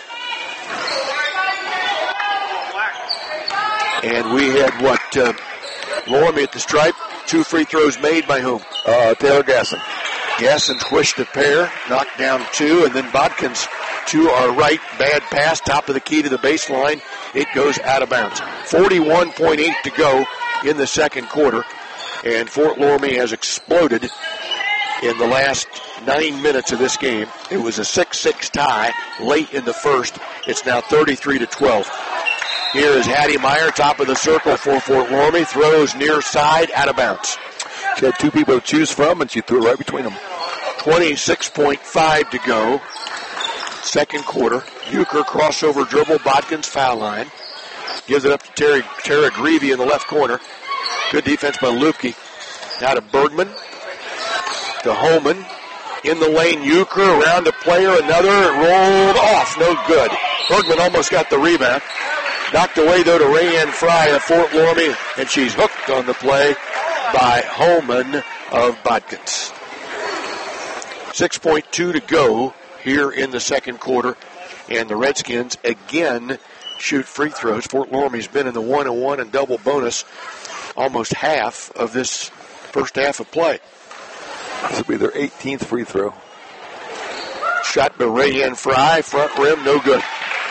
And we had Loramie at the stripe. 2 free throws made by whom? Taylor Gasson. Gasson squished a pair, knocked down 2, and then Bodkins to our right. Bad pass, top of the key to the baseline. It goes out of bounds. 41.8 to go in the second quarter, and Fort Loramie has exploded in the last 9 minutes of this game. It was a 6-6 tie late in the first. It's now 33-12. Here is Hattie Meyer, top of the circle for Fort Loramie. Throws near side, out of bounds. She had 2 people to choose from, and she threw it right between them. 26.5 to go. Second quarter. Euchre crossover dribble. Bodkins foul line. Gives it up to Tara Greavy in the left corner. Good defense by Lupke. Now to Bergman. To Holman. In the lane, Euchre around a player. Another rolled off. No good. Bergman almost got the rebound. Knocked away, though, to Rayanne Fry of Fort Loramie, and she's hooked on the play by Holman of Bodkins. 6.2 to go here in the second quarter. And the Redskins again shoot free throws. Fort Loramie's been in the 1-on-1 and double bonus almost half of this first half of play. This will be their 18th free throw. Shot by Rayanne Fry, front rim, no good.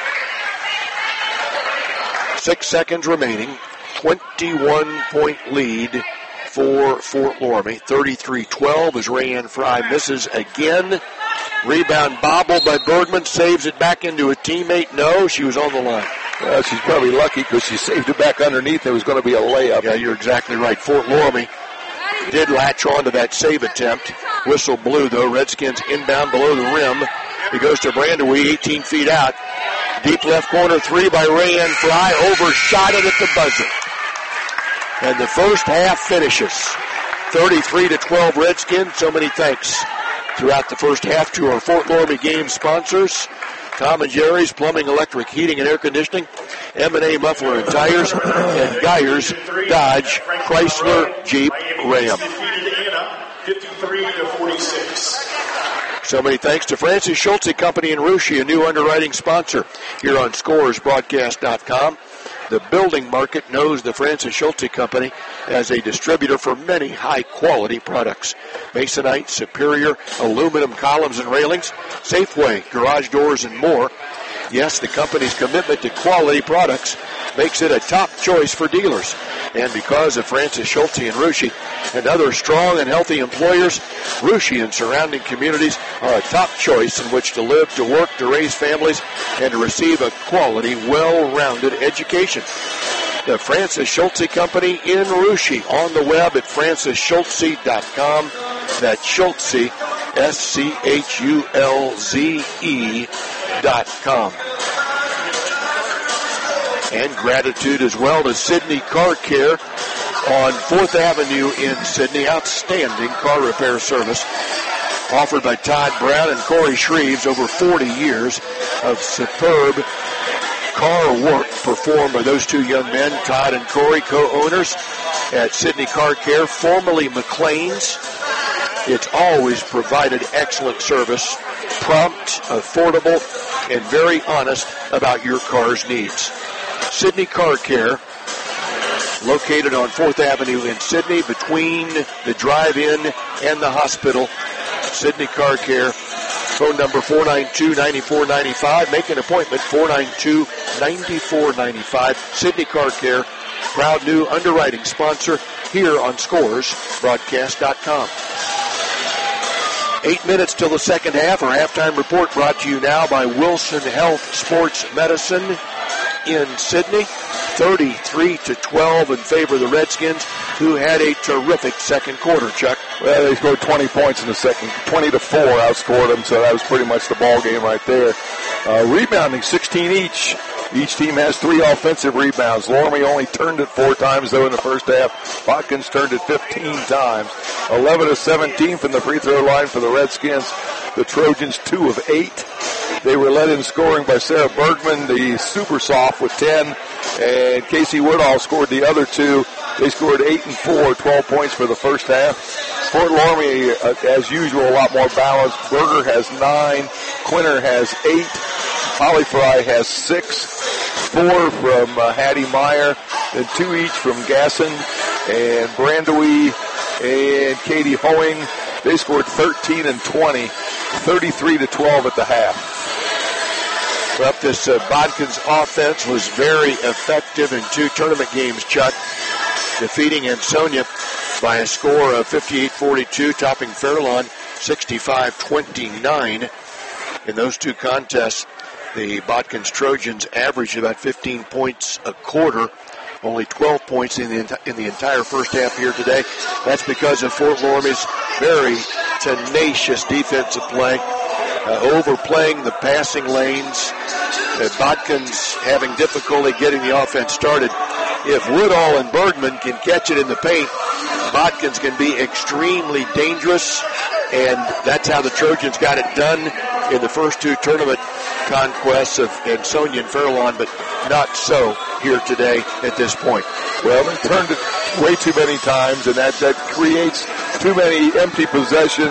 6 seconds remaining. 21-point lead for Fort Loramie. 33-12 as Rayanne Fry misses again. Rebound bobbled by Bergman, saves it back into a teammate. No, she was on the line. Well, she's probably lucky because she saved it back underneath. It was going to be a layup. Yeah, you're exactly right. Fort Loramie did latch on to that save attempt. Whistle blew, though. Redskins inbound below the rim. It goes to Brandewie, 18 feet out. Deep left corner three by Rayanne Fry. Overshot it at the buzzer. And the first half finishes. 33-12 Redskins. So many thanks throughout the first half to our Fort Loramie game sponsors. Tom and Jerry's Plumbing, Electric, Heating, and Air Conditioning, M&A Muffler and Tires, and Geyers, Dodge, Chrysler, Jeep, Ram. 53-46. So many thanks to Francis Schultze Company in Russia, a new underwriting sponsor here on ScoresBroadcast.com. The building market knows the Francis Schultze Company as a distributor for many high-quality products. Masonite, Superior, aluminum columns and railings, Safeway, garage doors, and more. Yes, the company's commitment to quality products makes it a top choice for dealers. And because of Francis Schultze and Russia and other strong and healthy employers, Russia and surrounding communities are a top choice in which to live, to work, to raise families, and to receive a quality, well-rounded education. The Francis Schultze Company in Russia, on the web at francisschultze.com. That's Schultze, SCHULZE.com. And gratitude as well to Sydney Car Care on 4th Avenue in Sydney. Outstanding car repair service offered by Todd Brown and Corey Shreves. Over 40 years of superb car work performed by those two young men, Todd and Corey, co-owners at Sydney Car Care, formerly McLean's. It's always provided excellent service, prompt, affordable, and very honest about your car's needs. Sydney Car Care, located on 4th Avenue in Sydney, between the drive-in and the hospital. Sydney Car Care, phone number 492-9495. Make an appointment, 492-9495. Sydney Car Care, proud new underwriting sponsor here on ScoresBroadcast.com. 8 minutes till the second half. Our halftime report brought to you now by Wilson Health Sports Medicine in Sydney. 33-12 in favor of the Redskins, who had a terrific second quarter, Chuck. Well, they scored 20 points in the second. 20-4 outscored them, so that was pretty much the ball game right there. Rebounding, 16 each. Each team has 3 offensive rebounds. Loramie only turned it 4 times, though, in the first half. Watkins turned it 15 times. 11 of 17 from the free throw line for the Redskins. The Trojans, 2 of 8. They were led in scoring by Sarah Bergman, the super soft, with 10. And Casey Woodall scored the other 2. They scored 8 and 4, 12 points for the first half. Fort Loramie, as usual, a lot more balanced. Berger has 9. Quinter has 8. Holly Fry has 6. 4 from Hattie Meyer. Then 2 each from Gasson and Brandewie and Katie Hoeing. They scored 13 and 20. 33-12 at the half. Well, this Bodkins offense was very effective in 2 tournament games, Chuck, defeating Ansonia by a score of 58-42, topping Fairlawn 65-29. In those 2 contests, the Bodkins Trojans averaged about 15 points a quarter, only 12 points in the entire first half here today. That's because of Fort Loramie's very tenacious defensive play, overplaying the passing lanes. Bodkins having difficulty getting the offense started. If Woodall and Bergman can catch it in the paint, Bodkins can be extremely dangerous, and that's how the Trojans got it done in the first 2 tournament conquests of Ansonia and Fairlawn, but not so here today at this point. Well, they turned it way too many times, and that creates too many empty possessions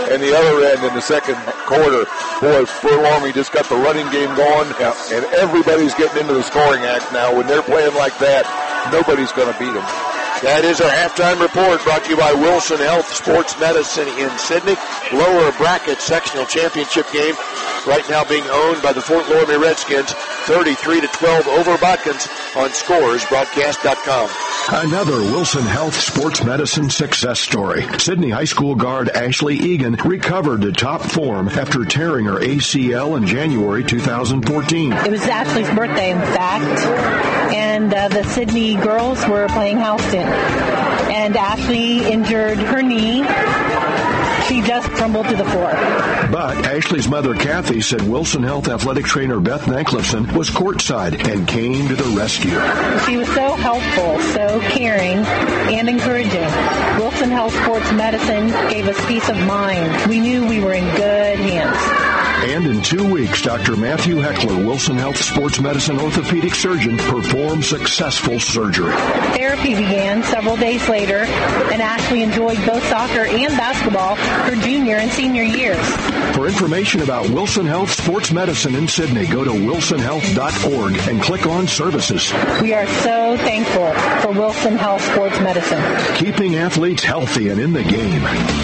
and the other end in the second quarter. Boy, Fort Laramie just got the running game going, and everybody's getting into the scoring act now. When they're playing like that, nobody's going to beat them. That is our halftime report, brought to you by Wilson Health Sports Medicine in Sidney. Lower bracket sectional championship game right now being owned by the Fort Laramie Redskins, 33-12 over Botkins on ScoresBroadcast.com. Another Wilson Health Sports Medicine success story. Sidney High School guard Ashley Egan recovered to top form after tearing her ACL in January 2014. It was Ashley's birthday, in fact, and the Sidney girls were playing Houston. And Ashley injured her knee. She just crumbled to the floor. But Ashley's mother, Kathy, said Wilson Health athletic trainer Beth Nanklifson was courtside and came to the rescue. She was so helpful, so caring, and encouraging. Wilson Health Sports Medicine gave us peace of mind. We knew we were in good hands. And in 2 weeks, Dr. Matthew Heckler, Wilson Health Sports Medicine orthopedic surgeon, performed successful surgery. Therapy began several days later, and Ashley enjoyed both soccer and basketball her junior and senior years. For information about Wilson Health Sports Medicine in Sidney, go to wilsonhealth.org and click on services. We are so thankful for Wilson Health Sports Medicine. Keeping athletes healthy and in the game.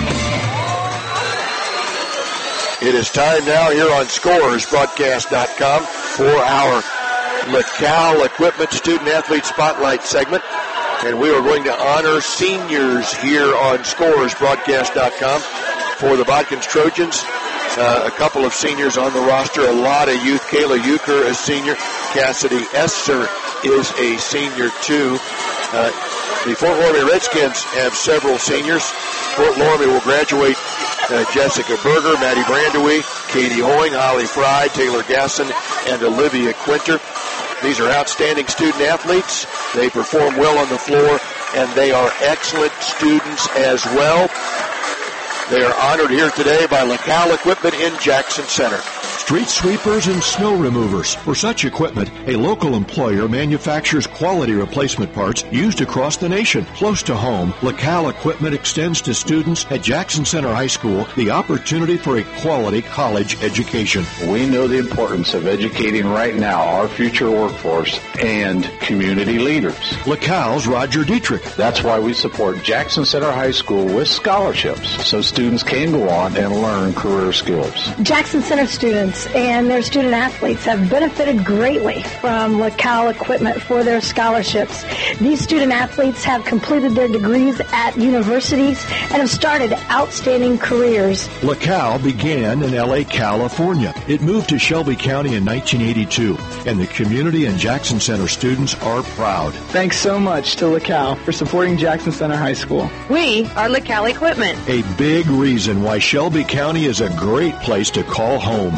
It is time now here on ScoresBroadcast.com for our LaCal Equipment Student Athlete Spotlight segment. And we are going to honor seniors here on ScoresBroadcast.com for the Botkins Trojans. A couple of seniors on the roster, a lot of youth. Kayla Euchre, a senior. Cassidy Esser is a senior, too. The Fort Laramie Redskins have several seniors. Fort Laramie will graduate Jessica Berger, Maddie Brandewie, Katie Hoying, Holly Fry, Taylor Gasson, and Olivia Quinter. These are outstanding student athletes. They perform well on the floor, and they are excellent students as well. They are honored here today by LaCal Equipment in Jackson Center. Street sweepers and snow removers. For such equipment, a local employer manufactures quality replacement parts used across the nation. Close to home, LaCal Equipment extends to students at Jackson Center High School the opportunity for a quality college education. We know the importance of educating right now our future workforce and community leaders. LaCal's Roger Dietrich. That's why we support Jackson Center High School with scholarships, so students can go on and learn career skills. Jackson Center students and their student athletes have benefited greatly from LaCal Equipment for their scholarships. These student athletes have completed their degrees at universities and have started outstanding careers. LaCal began in L.A., California. It moved to Shelby County in 1982, and the community and Jackson Center students are proud. Thanks so much to LaCal for supporting Jackson Center High School. We are LaCal Equipment. A big reason why Shelby County is a great place to call home.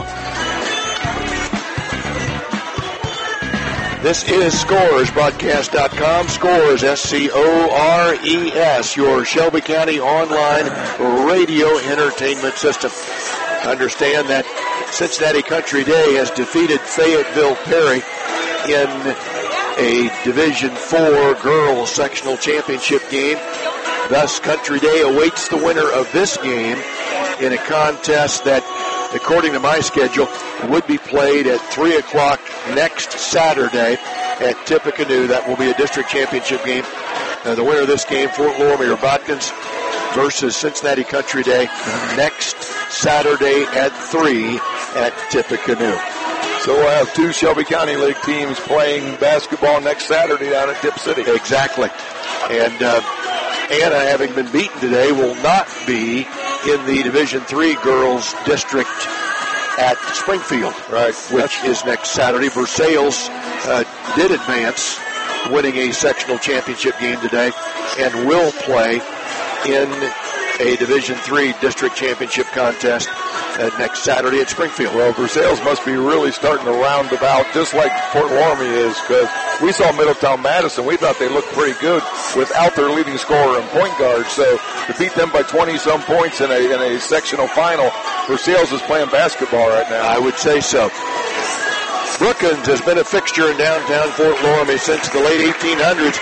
This is ScoresBroadcast.com. Scores, S-C-O-R-E-S, your Shelby County online radio entertainment system. Understand that Cincinnati Country Day has defeated Fayetteville Perry in a Division IV girls sectional championship game. Thus, Country Day awaits the winner of this game in a contest that, according to my schedule, would be played at 3 o'clock next Saturday at Tippecanoe. That will be a district championship game. The winner of this game, Fort Laramie or Botkins versus Cincinnati Country Day next Saturday at 3 at Tippecanoe. So we'll have two Shelby County League teams playing basketball next Saturday down at Tip City. Exactly. And Anna, having been beaten today, will not be in the Division III girls district at Springfield, right? Which is next Saturday. Versailles did advance, winning a sectional championship game today, and will play in a Division III district championship contest next Saturday at Springfield. Well, Versailles must be really starting to round about, just like Fort Laramie is, because we saw Middletown Madison. We thought they looked pretty good without their leading scorer and point guard. So to beat them by 20-some points in a sectional final, Versailles is playing basketball right now. I would say so. Brookins has been a fixture in downtown Fort Laramie since the late 1800s.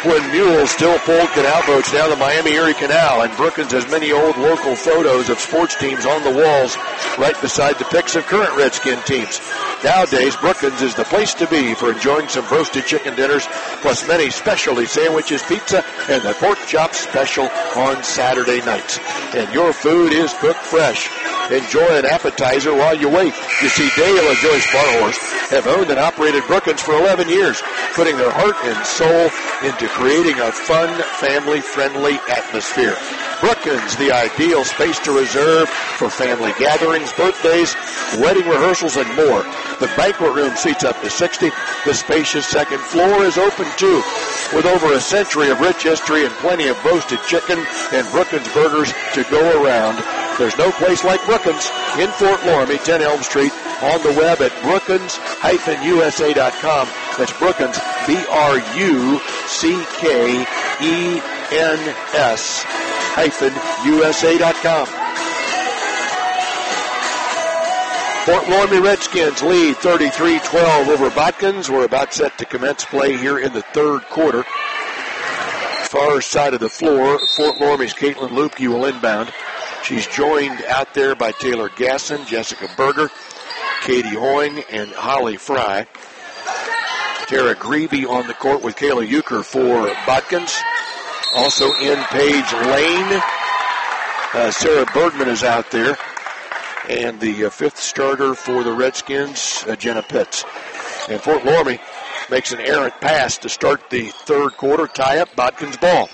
when mules still pulled canal boats down the Miami-Erie Canal, and Brookins has many old local photos of sports teams on the walls right beside the pics of current Redskin teams. Nowadays, Brookins is the place to be for enjoying some roasted chicken dinners, plus many specialty sandwiches, pizza, and the pork chop special on Saturday nights. And your food is cooked fresh. Enjoy an appetizer while you wait. You see, Dale and Joyce Barhorst have owned and operated Brookins for 11 years, putting their heart and soul into creating a fun, family-friendly atmosphere. Brookins, the ideal space to reserve for family gatherings, birthdays, wedding rehearsals, and more. The banquet room seats up to 60. The spacious second floor is open too, with over a century of rich history and plenty of roasted chicken and Brookins burgers to go around. There's no place like Brookins in Fort Loramie, 10 Elm Street, on the web at brookins-usa.com. That's Brookins, BRUCKENS-USA.com. Fort Loramie Redskins lead 33-12 over Botkins. We're about set to commence play here in the third quarter. Far side of the floor, Fort Loramie's Caitlin Lupke will inbound. She's joined out there by Taylor Gasson, Jessica Berger, Katie Hoying, and Holly Fry. Tara Grebe on the court with Kayla Euchre for Botkins. Also in Paige Lane. Sarah Bergman is out there. And the fifth starter for the Redskins, Jenna Pitts. And Fort Loramie makes an errant pass to start the third quarter, tie up Botkins ball.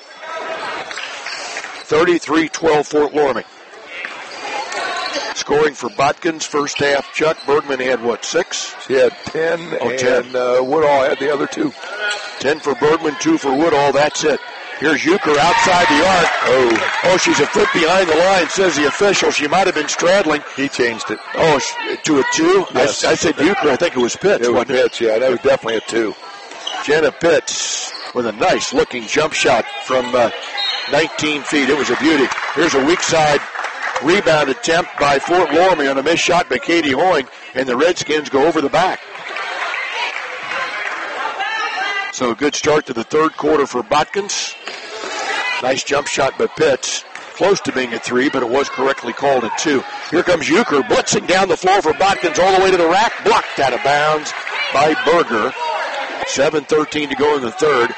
33-12 Fort Loramie. Scoring for Botkins, first half, Chuck Bergman had, 6? She had 10, 10. Woodall had the other 2. 10 for Bergman, 2 for Woodall, that's it. Here's Euchre outside the arc. Oh, she's a foot behind the line, says the official. She might have been straddling. He changed it. Oh, to a 2? Yes. I said Euchre, I think it was Pitts. It was Pitts, yeah, that was definitely a 2. Jenna Pitts with a nice-looking jump shot from 19 feet. It was a beauty. Here's a weak side rebound attempt by Fort Loramie on a missed shot by Katie Hoying, and the Redskins go over the back. So a good start to the third quarter for Botkins. Nice jump shot by Pitts. Close to being a 3, but it was correctly called a 2. Here comes Euchre blitzing down the floor for Botkins all the way to the rack. Blocked out of bounds by Berger. 7:13 to go in the third.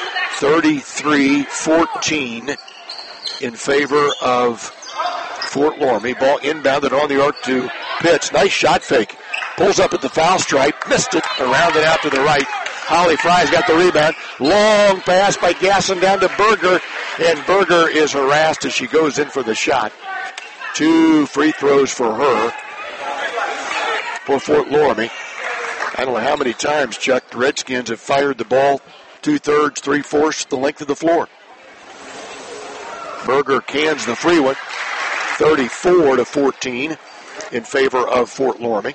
33-14 in favor of Fort Loramie. Ball inbounded on the arc to Pitts. Nice shot fake. Pulls up at the foul stripe. Missed it. Around it out to the right. Holly Fry's got the rebound. Long pass by Gasson down to Berger. And Berger is harassed as she goes in for the shot. 2 free throws for her for Fort Loramie. I don't know how many times, Chuck, the Redskins have fired the ball 2/3, 3/4 the length of the floor. Berger cans the free one. 34-14 in favor of Fort Loramie.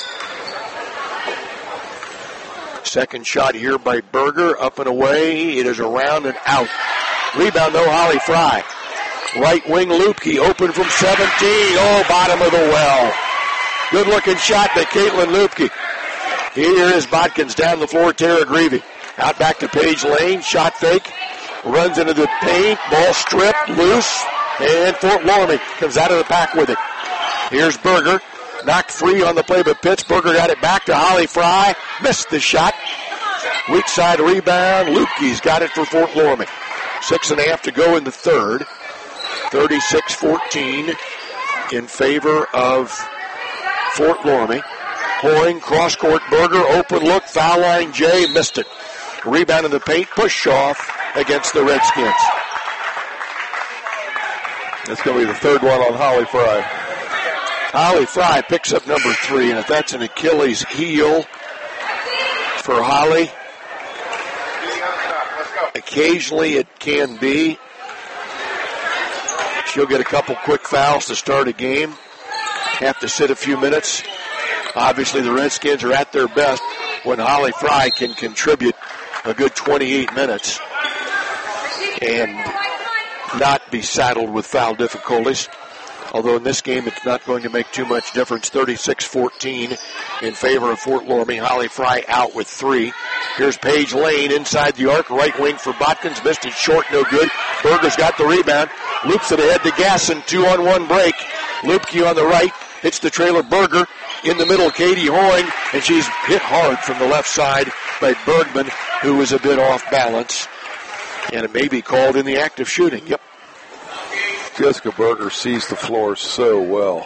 Second shot here by Berger, up and away. It is around and out. Rebound, though, Holly Fry. Right wing Lupke, open from 17. Oh, bottom of the well. Good-looking shot by Caitlin Lupke. Here is Botkins down the floor, Tara Grebe. Out back to Paige Lane, shot fake. Runs into the paint, ball stripped, loose. And Fort Loramie comes out of the pack with it. Here's Berger. Knocked free on the play by Pitts. Berger got it back to Holly Fry. Missed the shot. Weak side rebound. Lupke's got it for Fort Loramie. 6.5 to go in the third. 36-14 in favor of Fort Loramie. Hoying, cross-court Berger, open look, foul line Jay, missed it. Rebound in the paint, push off against the Redskins. That's going to be the third one on Holly Fry. Holly Fry picks up number 3, and if that's an Achilles heel for Holly, occasionally it can be. She'll get a couple quick fouls to start a game. Have to sit a few minutes. Obviously, the Redskins are at their best when Holly Fry can contribute a good 28 minutes and not be saddled with foul difficulties. Although in this game, it's not going to make too much difference. 36-14 in favor of Fort Loramie. Holly Fry out with 3. Here's Paige Lane inside the arc, right wing for Botkins. Missed it short, no good. Berger's got the rebound. Loops it ahead to Gasson. 2-on-1 break. Lupke on the right. Hits the trailer. Berger in the middle. Katie Hoying. And she's hit hard from the left side by Bergman, who was a bit off balance. And it may be called in the act of shooting. Yep. Jessica Berger sees the floor so well.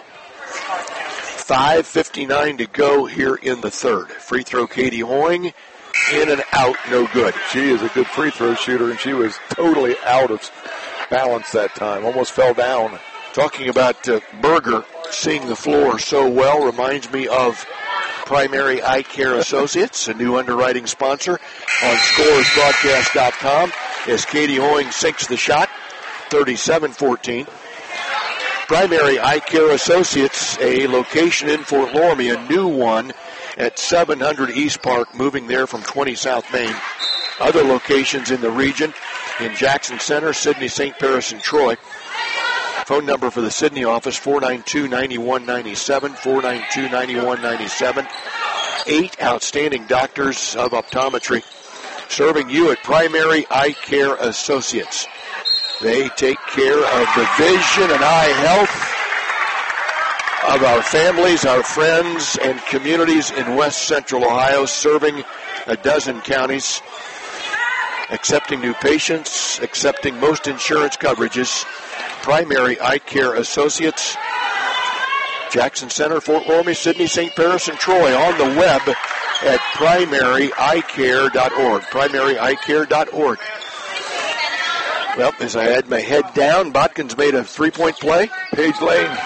5:59 to go here in the third. Free throw, Katie Hoying. In and out, no good. She is a good free throw shooter, and she was totally out of balance that time. Almost fell down. Talking about Berger seeing the floor so well reminds me of Primary Eye Care Associates, a new underwriting sponsor on scoresbroadcast.com as Katie Hoying sinks the shot, 37-14. Primary Eye Care Associates, a location in Fort Loramie, a new one at 700 East Park, moving there from 20 South Main. Other locations in the region in Jackson Center, Sidney, St. Paris, and Troy. Phone number for the Sidney office, 492-9197, 492-9197. 8 outstanding doctors of optometry serving you at Primary Eye Care Associates. They take care of the vision and eye health of our families, our friends, and communities in West Central Ohio, serving a dozen counties, accepting new patients, accepting most insurance coverages. Primary Eye Care Associates, Jackson Center, Fort Loramie, Sidney, St. Paris, and Troy. On the web at primaryeyecare.org, primaryeyecare.org. Well, as I had my head down, Botkins made a three-point play. Paige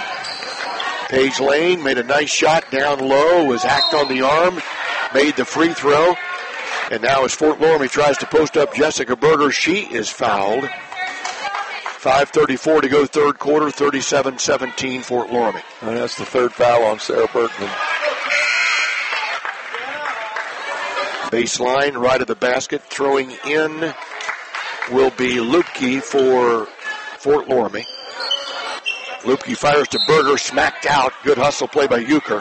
Lane made a nice shot down low, was hacked on the arm, made the free throw. And now as Fort Loramie tries to post up Jessica Berger, she is fouled. 5:34 to go third quarter, 37-17 Fort Loramie. And that's the third foul on Sarah Bergman. Baseline, right of the basket, throwing in will be Lupke for Fort Loramie. Lupke fires to Berger, smacked out. Good hustle play by Euchre.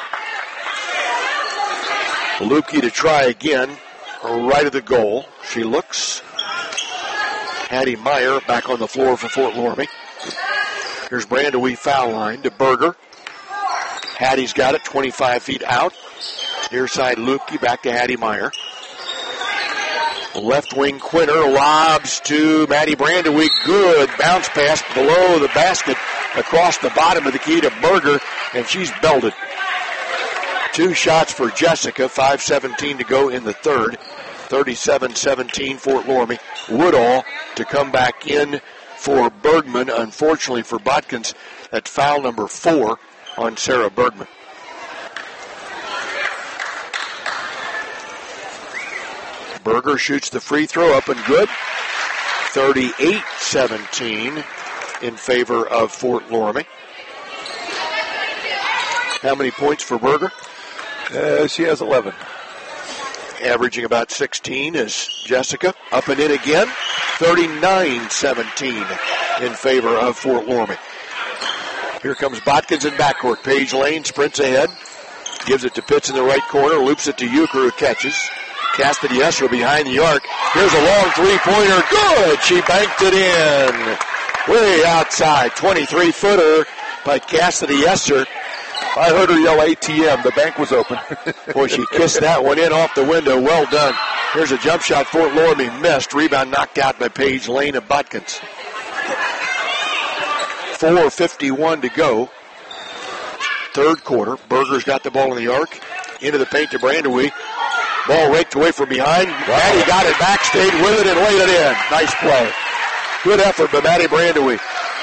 Lupke to try again, right of the goal. She looks. Hattie Meyer back on the floor for Fort Loramie. Here's Brandewee foul line to Berger. Hattie's got it, 25 feet out. Near side Lupke, back to Hattie Meyer. Left wing Quinter lobs to Maddie Brandewee. Good bounce pass below the basket across the bottom of the key to Berger, and she's belted. 2 shots for Jessica, 5:17 to go in the third. 37-17 Fort Loramie. Woodall to come back in for Bergman. Unfortunately for Botkins, at foul number 4 on Sarah Bergman. Berger shoots the free throw up and good. 38-17 in favor of Fort Loramie. How many points for Berger? She has 11. Averaging about 16 is Jessica. Up and in again. 39-17 in favor of Fort Loramie. Here comes Botkins in backcourt. Paige Lane sprints ahead. Gives it to Pitts in the right corner. Loops it to Euchre, who catches. Cassidy Esser behind the arc. Here's a long three-pointer. Good! She banked it in. Way outside. 23-footer by Cassidy Esser. I heard her yell ATM. The bank was open. Boy, she kissed that one in off the window. Well done. Here's a jump shot. Fort Loramie missed. Rebound knocked out by Paige Lane of Botkins. 4:51 to go. Third quarter. Berger's got the ball in the arc. Into the paint to Brandewee. Ball raked away from behind. Maddie got it back, stayed with it, and laid it in. Nice play. Good effort by Maddie Brandewee.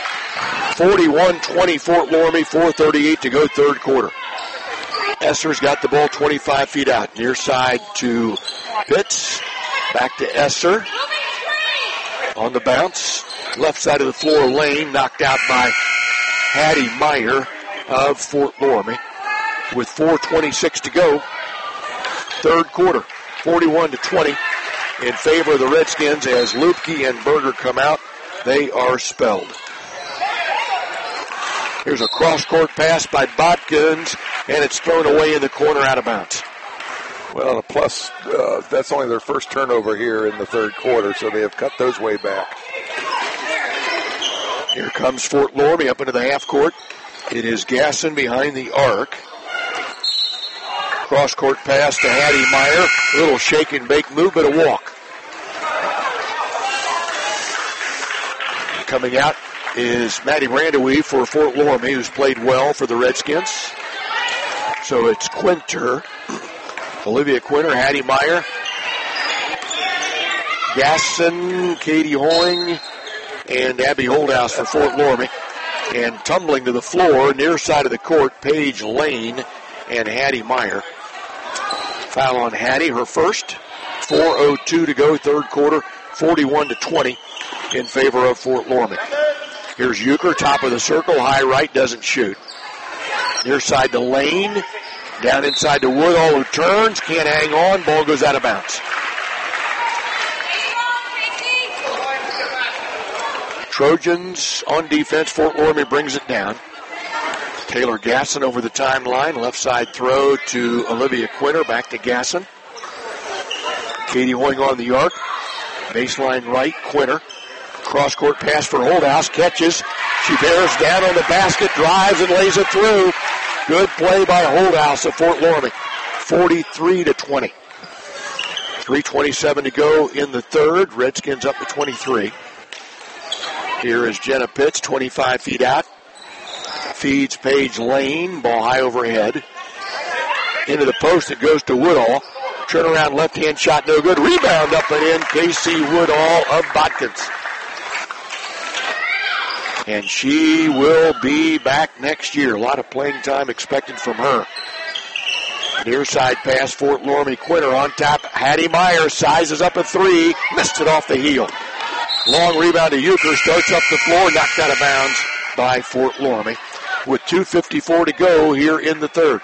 41-20 Fort Loramie, 4:38 to go third quarter. Esser's got the ball 25 feet out. Near side to Pitts. Back to Esser. On the bounce. Left side of the floor, Lane knocked out by Hattie Meyer of Fort Loramie. With 4:26 to go. Third quarter, 41-20 in favor of the Redskins as Lupke and Berger come out. They are spelled. Here's a cross-court pass by Botkins, and it's thrown away in the corner out of bounds. Well, plus, that's only their first turnover here in the third quarter, so they have cut those way back. Here comes Fort Loramie up into the half court. It is Gasson behind the arc. Cross-court pass to Hattie Meyer. A little shake and bake move, but a walk. Coming out is Maddie Brandewie for Fort Loramie, who's played well for the Redskins. So it's Quinter, Olivia Quinter, Hattie Meyer, Gasson, Katie Hoing, and Abby Holdhouse for Fort Loramie. And tumbling to the floor, near side of the court, Paige Lane and Hattie Meyer. Foul on Hattie, her first. 4:02 to go, third quarter, 41-20 in favor of Fort Loramie. Here's Euchre, top of the circle, high right, doesn't shoot. Near side to Lane, down inside to Woodall, who turns, can't hang on, ball goes out of bounds. Trojans on defense, Fort Loramie brings it down. Taylor Gasson over the timeline, left side throw to Olivia Quinter, back to Gasson. Katie Hoing on the arc, baseline right, Quinter. Cross-court pass for Holdhouse, catches. She bears down on the basket, drives and lays it through. Good play by Holdhouse of Fort Loramie. 43-20. 3:27 to go in the third. Redskins up to 23. Here is Jenna Pitts, 25 feet out. Feeds Paige Lane, ball high overhead. Into the post, it goes to Woodall. Turnaround left-hand shot, no good. Rebound up and in, Casey Woodall of Botkins. And she will be back next year. A lot of playing time expected from her. Near side pass, Fort Loramie. Quinter on top. Hattie Meyer sizes up a three. Missed it off the heel. Long rebound to Euchre. Starts up the floor. Knocked out of bounds by Fort Loramie. With 2:54 to go here in the third.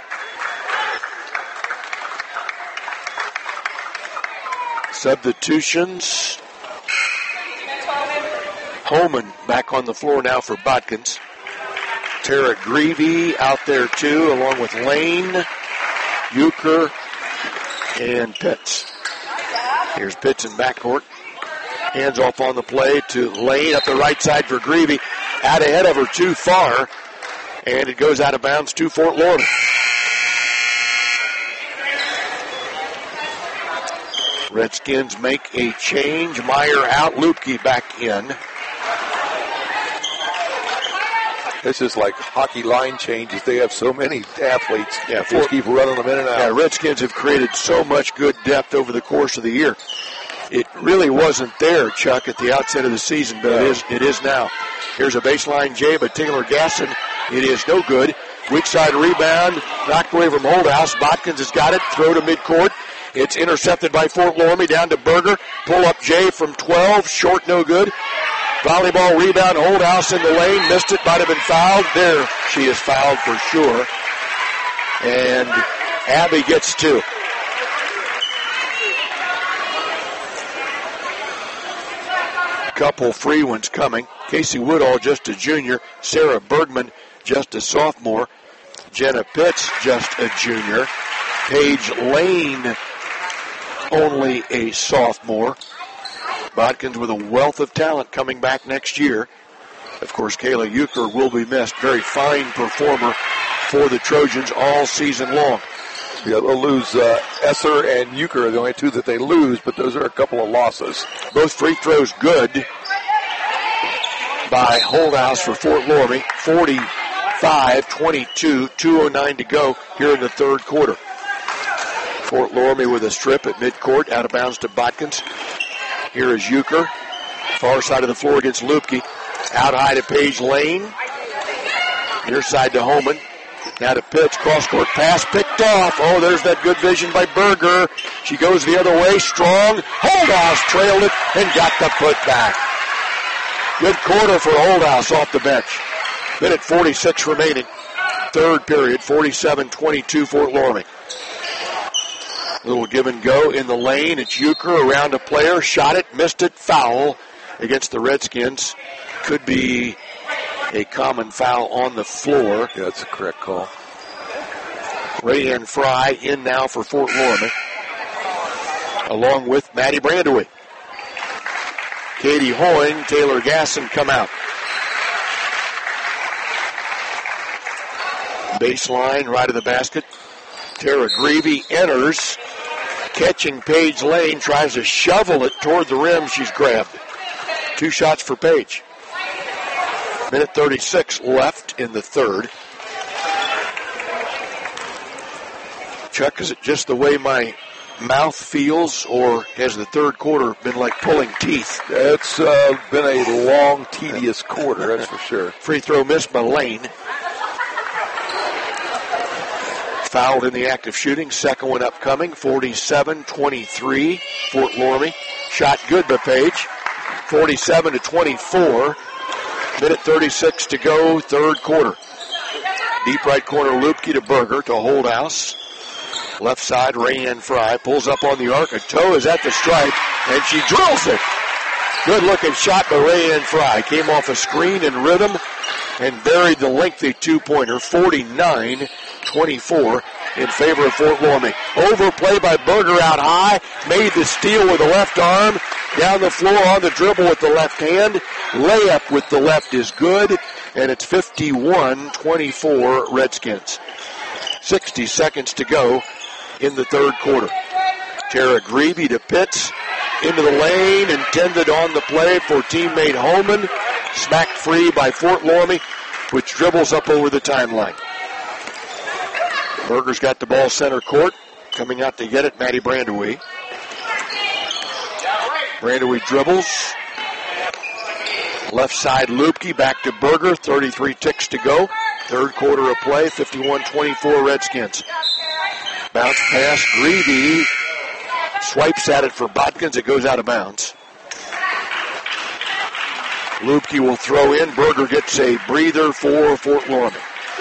Substitutions. Holman back on the floor now for Botkins. Tara Greavy out there too, along with Lane, Euchre, and Pitts. Here's Pitts in backcourt. Hands off on the play to Lane up the right side for Greavy. Out ahead of her too far, and it goes out of bounds to Fort Loramie. Redskins make a change. Meyer out, Lupke back in. This is like hockey line changes. They have so many athletes. Yeah, just keep running them in and out. Yeah, Redskins have created so much good depth over the course of the year. It really wasn't there, Chuck, at the outset of the season, but it is now. Here's a baseline J, but Taylor Gasson, it is no good. Weak side rebound, knocked away from Holdhouse. Botkins has got it, throw to midcourt. It's intercepted by Fort Loramie, down to Berger. Pull up J from 12, short, no good. Volleyball rebound, Holdhouse in the lane, missed it, might have been fouled. There, she is fouled for sure. And Abby gets two. Couple free ones coming. Casey Woodall, just a junior. Sarah Bergman, just a sophomore. Jenna Pitts, just a junior. Paige Lane, only a sophomore. Botkins with a wealth of talent coming back next year. Of course, Kayla Euchre will be missed. Very fine performer for the Trojans all season long. Yeah, they'll lose Esser and Euchre are the only two that they lose, but those are a couple of losses. Both free throws good by Holdhouse for Fort Loramie. 45-22, 2:09 to go here in the third quarter. Fort Loramie with a strip at midcourt, out of bounds to Botkins. Here is Euchre. Far side of the floor against Lupke. Out high to Paige Lane. Near side to Holman. Now to Pitts. Cross-court pass picked off. Oh, there's that good vision by Berger. She goes the other way. Strong. Holdhouse trailed it and got the put back. Good quarter for Holdhouse off the bench. Minute 46 remaining. Third period. 47-22 Fort Loramie. Little give and go in the lane. It's Euchre around a player. Shot it, missed it. Foul against the Redskins. Could be a common foul on the floor. Yeah, that's a correct call. Rayanne Fry in now for Fort Loramie. along with Maddie Brandewey. Katie Hoying, Taylor Gasson come out. Baseline, right of the basket. Tara Greavy enters, catching Paige Lane, tries to shovel it toward the rim. She's grabbed. 2 shots for Paige. Minute 36 left in the third. Chuck, is it just the way my mouth feels, or has the third quarter been like pulling teeth? It's been a long, tedious quarter, that's for sure. Free throw missed by Lane. Fouled in the act of shooting. Second one upcoming. 47-23, Fort Loramie. Shot good by Paige. 47-24. Minute 36 to go, third quarter. Deep right corner, Lupke to Berger to Holdhouse. Left side, Rayanne Fry pulls up on the arc. A toe is at the stripe, and she drills it. Good looking shot by Rayanne Fry. Came off a screen in rhythm and buried the lengthy two-pointer. 49-24 in favor of Fort Loramie. Overplay by Berger out high. Made the steal with the left arm. Down the floor on the dribble with the left hand. Layup with the left is good. And it's 51-24 Redskins. 60 seconds to go in the third quarter. Tara Greavy to Pitts. Into the lane. Intended on the play for teammate Holman. Smacked free by Fort Loramie, which dribbles up over the timeline. Berger's got the ball center court. Coming out to get it, Maddie Brandewey. Brandewey dribbles. Left side, Lupke back to Berger. 33 ticks to go. Third quarter of play, 51-24 Redskins. Bounce pass, Greavy swipes at it for Bodkins. It goes out of bounds. Lupke will throw in. Berger gets a breather for Fort Loramie.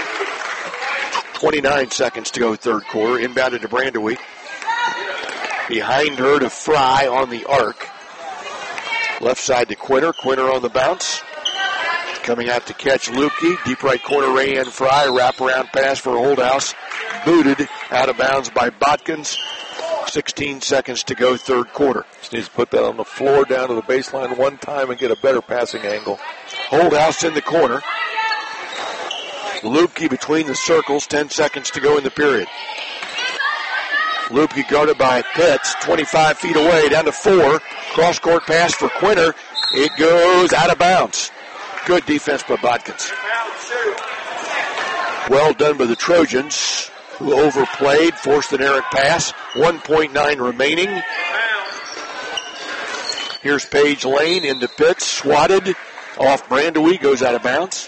29 seconds to go, third quarter. Inbounded to Brandewey. Behind her to Fry on the arc. Left side to Quinter. Quinter on the bounce. Coming out to catch Lupke. Deep right corner, Rayanne Fry. Wraparound pass for Holdhouse. Booted out of bounds by Bodkins. 16 seconds to go, third quarter. Just needs to put that on the floor down to the baseline one time and get a better passing angle. Holdhouse in the corner. Lupke between the circles. 10 seconds to go in the period. Lupke guarded by Pitts. 25 feet away, down to 4. Cross-court pass for Quinter. It goes out of bounds. Good defense by Bodkins. Well done by the Trojans, who overplayed, forced an errant pass. 1.9 remaining. Here's Paige Lane into Pitts. Swatted off Brandewey. Goes out of bounds.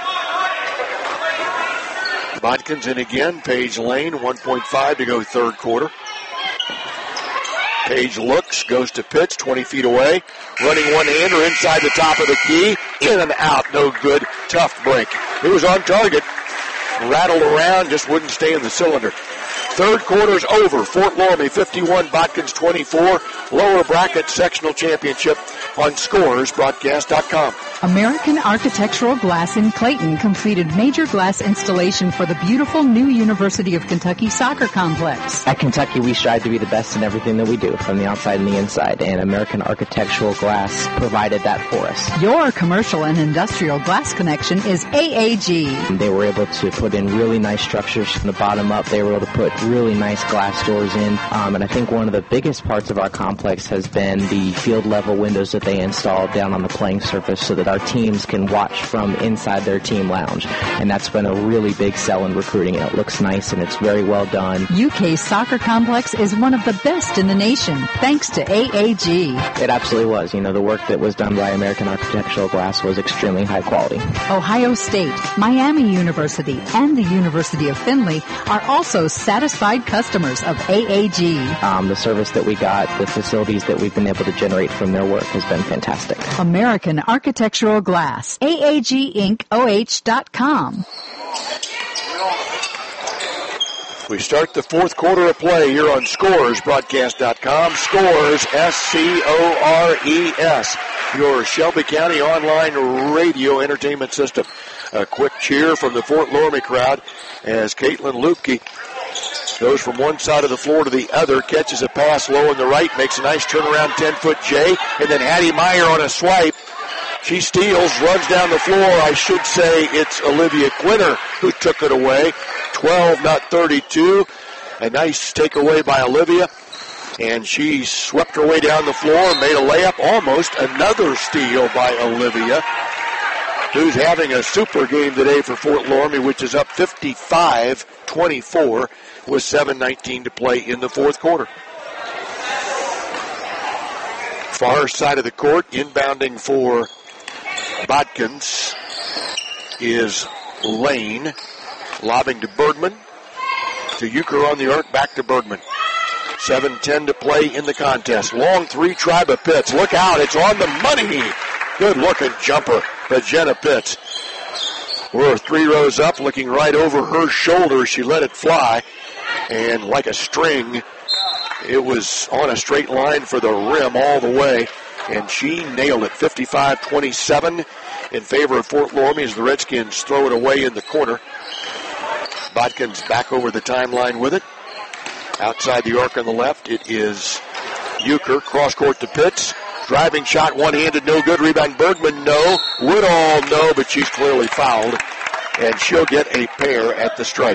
Bodkins in again. Paige Lane. 1.5 to go, third quarter. Paige looks, goes to Pitts, 20 feet away. Running one-hander inside the top of the key. In and out, no good. Tough break. It was on target. Rattled around, just wouldn't stay in the cylinder. Third quarter's over. Fort Loramie 51, Bodkins 24. Lower bracket sectional championship on scoresbroadcast.com. American Architectural Glass in Clayton completed major glass installation for the beautiful new University of Kentucky soccer complex. At Kentucky, we strive to be the best in everything that we do, from the outside and the inside, and American Architectural Glass provided that for us. Your commercial and industrial glass connection is AAG. They were able to put in really nice structures from the bottom up. They were able to put really nice glass doors in, and I think one of the biggest parts of our complex has been the field level windows that they installed down on the playing surface so that our teams can watch from inside their team lounge, and that's been a really big sell in recruiting. It looks nice and it's very well done. UK's soccer complex is one of the best in the nation, thanks to AAG. It absolutely was. You know, the work that was done by American Architectural Glass was extremely high quality. Ohio State, Miami University, and the University of Findlay are also satisfied customers of AAG. The service that we got, the facilities that we've been able to generate from their work has been fantastic. American Architectural Glass, AAGIncOH.com. We start the fourth quarter of play here on scoresbroadcast.com. Scores, S-C-O-R-E-S, your Shelby County online radio entertainment system. A quick cheer from the Fort Loramie crowd as Caitlin Lupke Goes from one side of the floor to the other, catches a pass low in the right, makes a nice turnaround 10-foot J, and then Hattie Meyer on a swipe. She steals, runs down the floor. I should say it's Olivia Quinter who took it away. 12, not 32. A nice takeaway by Olivia. And she swept her way down the floor, made a layup, almost another steal by Olivia, who's having a super game today for Fort Loramie, which is up 55-24 with 7:19 to play in the fourth quarter. Far side of the court, inbounding for Bodkins is Lane. Lobbing to Bergman. To Euchre on the arc, back to Bergman. 7:10 to play in the contest. Long three, Triba Pitts. Look out, it's on the money. Good looking jumper by Jenna Pitts. We're 3 rows up, looking right over her shoulder. She let it fly, and like a string, it was on a straight line for the rim all the way, and she nailed it. 55-27 in favor of Fort Loramie as the Redskins throw it away in the corner. Bodkins back over the timeline with it. Outside the arc on the left, it is Euchre. Cross court to Pitts. Driving shot, one-handed, no good. Rebound, Bergman, no. Woodall, no, but she's clearly fouled. And she'll get a pair at the stripe.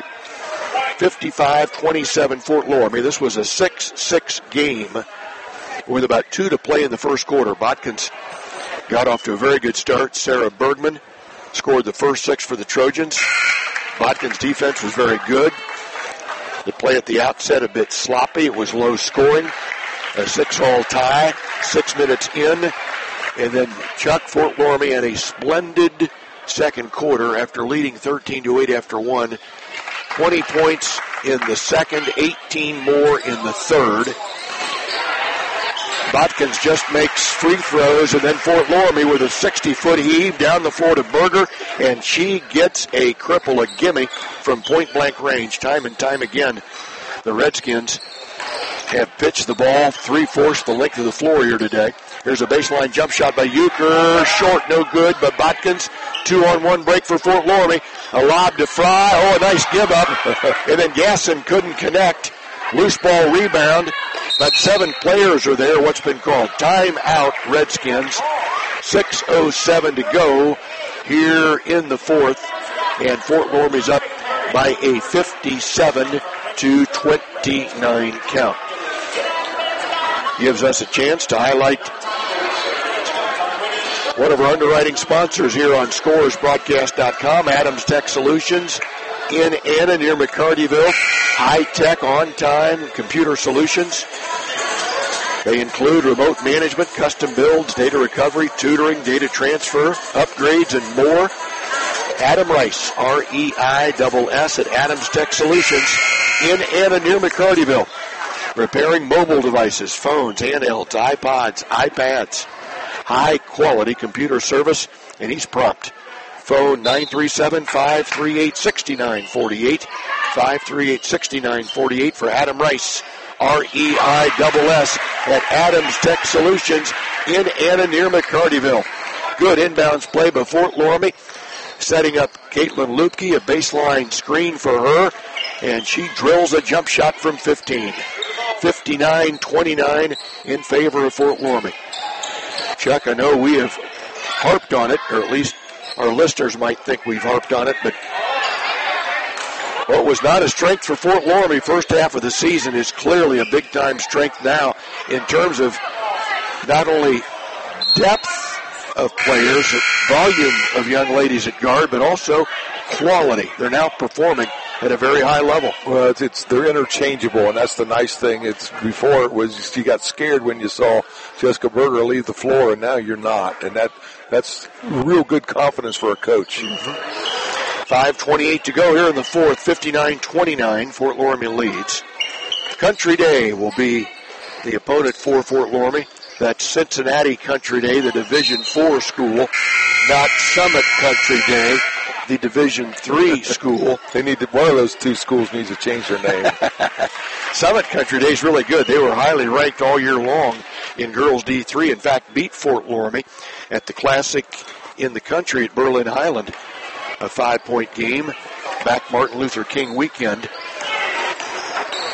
55-27 Fort Loramie. This was a 6-6 game with about 2 to play in the first quarter. Bodkins got off to a very good start. Sarah Bergman scored the first 6 for the Trojans. Bodkins' defense was very good. The play at the outset a bit sloppy. It was low scoring. A 6-all tie, 6 minutes in. And then Chuck, Fort Loramie had a splendid second quarter after leading 13-8 after 1. 20 points in the second, 18 more in the third. Bodkins just makes free throws, and then Fort Loramie with a 60-foot heave down the floor to Berger, and she gets a cripple, a gimme from point-blank range. Time and time again, the Redskins have pitched the ball 3/4 the length of the floor here today. Here's a baseline jump shot by Euchre. Short, no good, but Bodkins, 2-on-1 break for Fort Loramie. A lob to Fry. Oh, a nice give up. And then Gasson couldn't connect. Loose ball rebound. But 7 players are there. What's been called timeout, Redskins. 6:07 to go here in the fourth. And Fort Loramie's up by a 57-29 count. Gives us a chance to highlight one of our underwriting sponsors here on ScoresBroadcast.com, Adams Tech Solutions in Anna near McCartyville. High-tech, on-time computer solutions. They include remote management, custom builds, data recovery, tutoring, data transfer, upgrades, and more. Adam Rice, R-E-I-S-S at Adams Tech Solutions in Anna near McCartyville. Repairing mobile devices, phones, handhelds, iPods, iPads. High-quality computer service, and he's prompt. Phone 937-538-6948. 538-6948 for Adam Rice, R-E-I-S-S at Adams Tech Solutions in Anna near McCartyville. Good inbounds play by Fort Loramie, setting up Caitlin Lupke, a baseline screen for her, and she drills a jump shot from 15. 59-29 in favor of Fort Loramie. Chuck, I know we have harped on it, or at least our listeners might think we've harped on it, but what was not a strength for Fort Loramie first half of the season is clearly a big-time strength now in terms of not only depth of players, volume of young ladies at guard, but also quality. They're now performing at a very high level. Well, they're interchangeable, and that's the nice thing. Before it was you got scared when you saw Jessica Berger leave the floor, and now you're not, and that's real good confidence for a coach. 5:28 to go here in the fourth. 59-29, Fort Loramie leads. Country Day will be the opponent for Fort Loramie. That's Cincinnati Country Day, the Division IV school, not Summit Country Day, the Division III school. One of those two schools needs to change their name. Summit Country Day is really good. They were highly ranked all year long in girls D3. In fact, beat Fort Loramie at the Classic in the Country at Berlin Highland. A 5-point game back Martin Luther King weekend.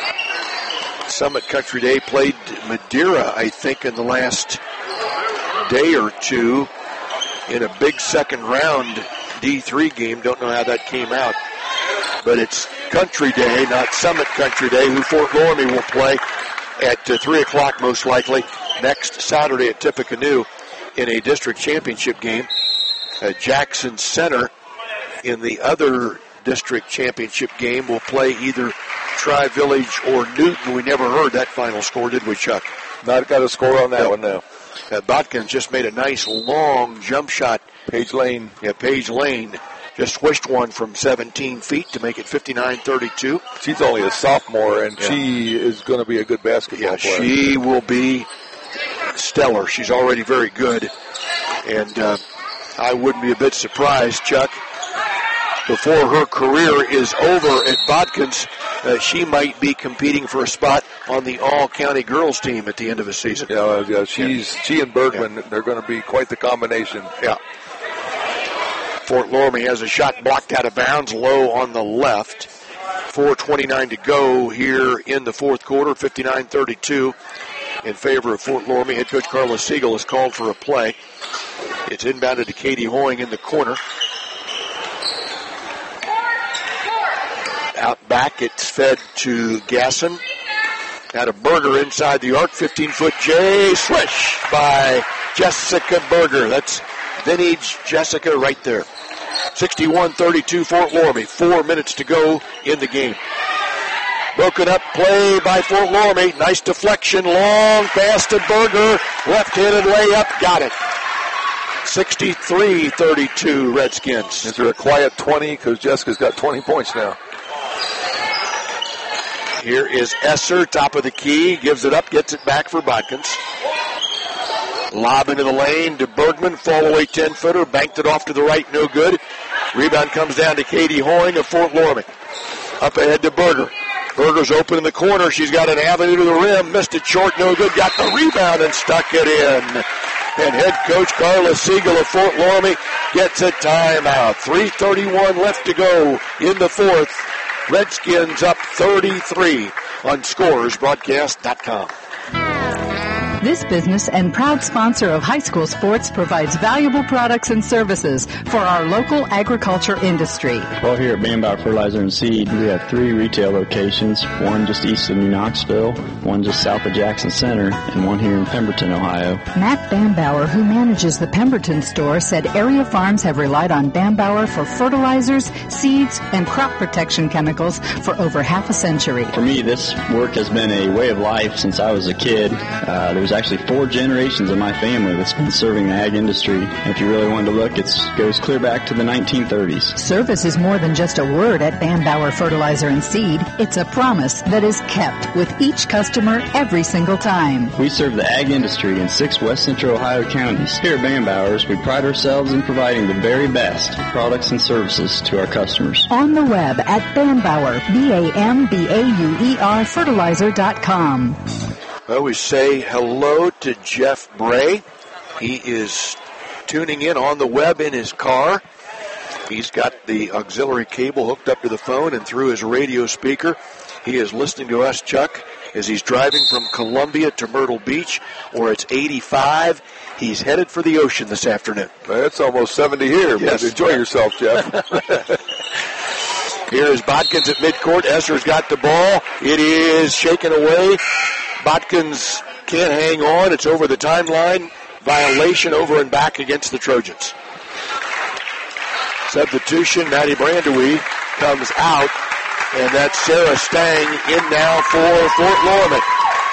Summit Country Day played Madeira, I think, in the last day or two in a big second round D3 game. Don't know how that came out. But it's Country Day, not Summit Country Day, who Fort Loramie will play at 3 o'clock most likely next Saturday at Tippecanoe in a district championship game. Jackson Center in the other district championship game will play either Tri-Village or Newton. We never heard that final score, did we, Chuck? Not got a score on that one now. Botkins just made a nice long jump shot. Paige Lane. Yeah, Paige Lane just swished one from 17 feet to make it 59-32. She's only a sophomore, and she is going to be a good basketball player. She will be stellar. She's already very good. And I wouldn't be a bit surprised, Chuck, before her career is over at Botkins, she might be competing for a spot on the all-county girls team at the end of the season. Yeah, she and Bergman, they're going to be quite the combination. Yeah. Fort Loramie has a shot blocked out of bounds, low on the left. 4:29 to go here in the fourth quarter, 59-32 in favor of Fort Loramie. Head coach Carla Siegel has called for a play. It's inbounded to Katie Hoying in the corner. Out back, it's fed to Gasson. Had a Berger inside the arc, 15-foot J swish by Jessica Berger. That's vintage Jessica right there. 61-32 Fort Loramie. 4 minutes to go in the game. Broken up play by Fort Loramie. Nice deflection, long pass to Berger. Left-handed layup, got it. 63-32 Redskins. Is there a quiet 20? Because Jessica's got 20 points now. Here is Esser, top of the key, gives it up, gets it back for Botkins. Lob into the lane to Bergman, fall away 10-footer, banked it off to the right, no good. Rebound comes down to Katie Hoying of Fort Loramie. Up ahead to Berger. Berger's open in the corner, she's got an avenue to the rim, missed it short, no good, got the rebound and stuck it in. And head coach Carla Siegel of Fort Loramie gets a timeout. 3:31 left to go in the fourth. Redskins up 33 on ScorersBroadcast.com. This business and proud sponsor of high school sports provides valuable products and services for our local agriculture industry. Well, here at Bambauer Fertilizer and Seed, we have 3 retail locations, one just east of New Knoxville, one just south of Jackson Center, and one here in Pemberton, Ohio. Matt Bambauer, who manages the Pemberton store, said area farms have relied on Bambauer for fertilizers, seeds, and crop protection chemicals for over half a century. For me, this work has been a way of life since I was a kid. There's actually 4 generations of my family that's been serving the ag industry. And if you really wanted to look, it goes clear back to the 1930s. Service is more than just a word at Bambauer Fertilizer and Seed. It's a promise that is kept with each customer every single time. We serve the ag industry in 6 West Central Ohio counties. Here at Bambauer's, we pride ourselves in providing the very best products and services to our customers. On the web at Bambauer, BAMBAUER fertilizer.com. I always say hello to Jeff Bray. He is tuning in on the web in his car. He's got the auxiliary cable hooked up to the phone and through his radio speaker. He is listening to us, Chuck, as he's driving from Columbia to Myrtle Beach, where it's 85. He's headed for the ocean this afternoon. It's almost 70 here. Yes. But enjoy yourself, Jeff. Here is Botkins at midcourt. Esser's got the ball. It is shaken away. Botkins can't hang on. It's over the timeline. Violation over and back against the Trojans. Substitution, Maddie Brandewie comes out, and that's Sarah Stang in now for Fort Loramie.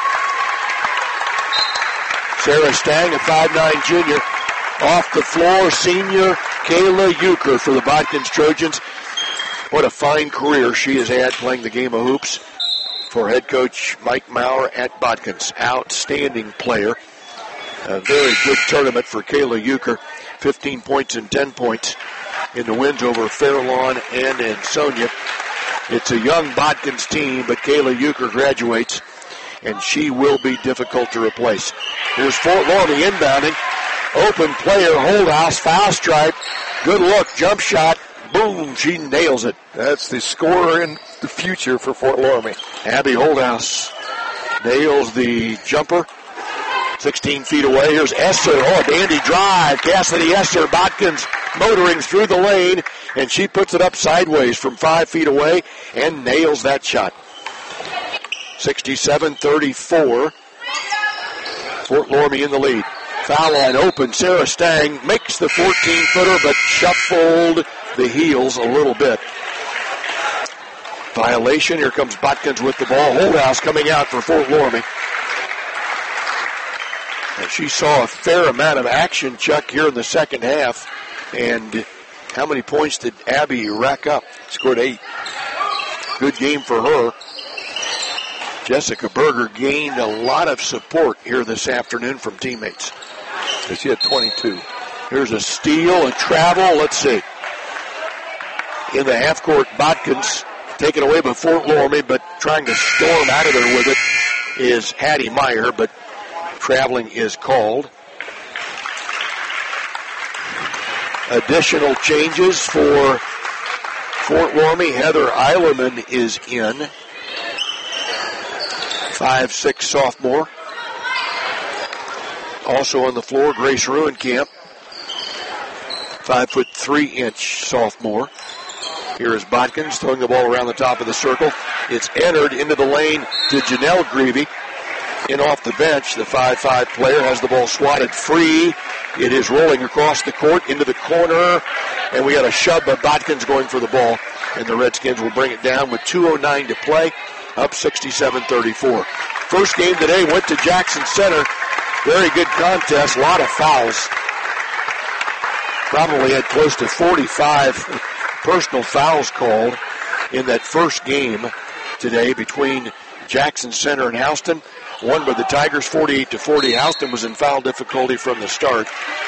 Sarah Stang, a 5'9 junior. Off the floor, senior Kayla Euchre for the Botkins Trojans. What a fine career she has had playing the game of hoops for head coach Mike Maurer at Botkins. Outstanding player. A very good tournament for Kayla Euchre. 15 points and 10 points in the wins over Fairlawn and Ansonia. It's a young Botkins team, but Kayla Euchre graduates, and she will be difficult to replace. Here's Fort Loramie inbounding. Open player, Holdhouse, foul stripe. Good look, jump shot. Boom, she nails it. That's the scorer in the future for Fort Loramie. Abby Holdhouse nails the jumper. 16 feet away. Here's Esser. Oh, a dandy drive. Cassidy Esser. Botkins motoring through the lane, and she puts it up sideways from 5 feet away and nails that shot. 67-34. Fort Loramie in the lead. Foul line open. Sarah Stang makes the 14-footer, but shuffled the heels a little bit. Violation. Here comes Botkins with the ball. Holdhouse coming out for Fort Loramie. And she saw a fair amount of action, Chuck, here in the second half. And how many points did Abby rack up? Scored 8. Good game for her. Jessica Berger gained a lot of support here this afternoon from teammates. She had 22. Here's a steal, a travel. Let's see. In the half court, Botkins taken away by Fort Loramie, but trying to storm out of there with it is Hattie Meyer, but traveling is called. Additional changes for Fort Loramie. Heather Eilerman is in. 5'6" sophomore. Also on the floor, Grace Ruenkamp. 5'3" sophomore. Here is Botkins throwing the ball around the top of the circle. It's entered into the lane to Janelle Greavy. In off the bench, the 5'5" player has the ball swatted free. It is rolling across the court into the corner, and we got a shove by Botkins going for the ball, and the Redskins will bring it down with 2:09 to play, up 67-34. First game today went to Jackson Center. Very good contest, a lot of fouls. Probably had close to 45 personal fouls called in that first game today between Jackson Center and Houston. Won by the Tigers 48-40. Houston was in foul difficulty from the start.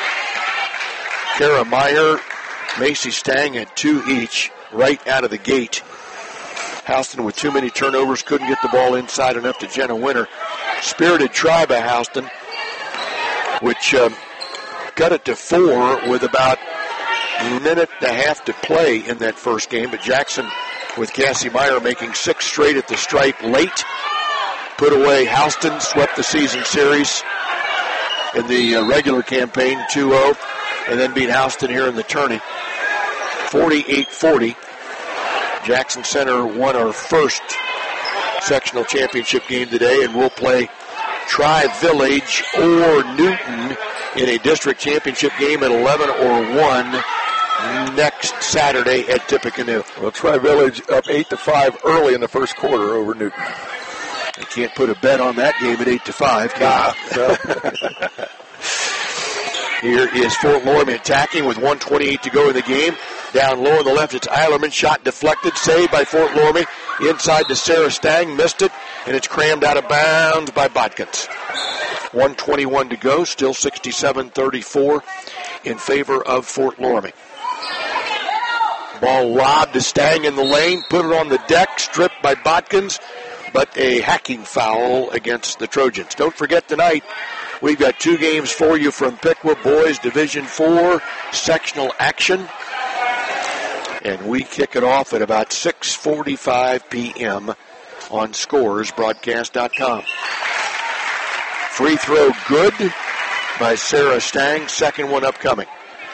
Kara Meyer, Macy Stang had 2 each right out of the gate. Houston with too many turnovers, couldn't get the ball inside enough to Jenna Winter. Spirited try by Houston, which cut it to 4 with about a minute and a half to play in that first game. But Jackson with Cassie Meyer making 6 straight at the stripe late. Put away Houston, swept the season series in the regular campaign 2-0, and then beat Houston here in the tourney 48-40. Jackson Center won our first sectional championship game today, and we'll play Tri-Village or Newton in a district championship game at 11 or 1 next Saturday at Tippecanoe. Well, Tri-Village up 8-5 early in the first quarter over Newton. You can't put a bet on that game at 8-5. Here is Fort Loramie attacking with 1:28 to go in the game. Down low on the left, it's Eilerman. Shot deflected, saved by Fort Loramie. Inside to Sarah Stang, missed it, and it's crammed out of bounds by Botkins. 1:21 to go, still 67-34 in favor of Fort Loramie. Ball lobbed to Stang in the lane, put it on the deck, stripped by Botkins, but a hacking foul against the Trojans. Don't forget tonight, we've got 2 games for you from Piqua Boys Division 4 sectional action. And we kick it off at about 6:45 p.m. on scoresbroadcast.com. Free throw good by Sarah Stang. Second one upcoming.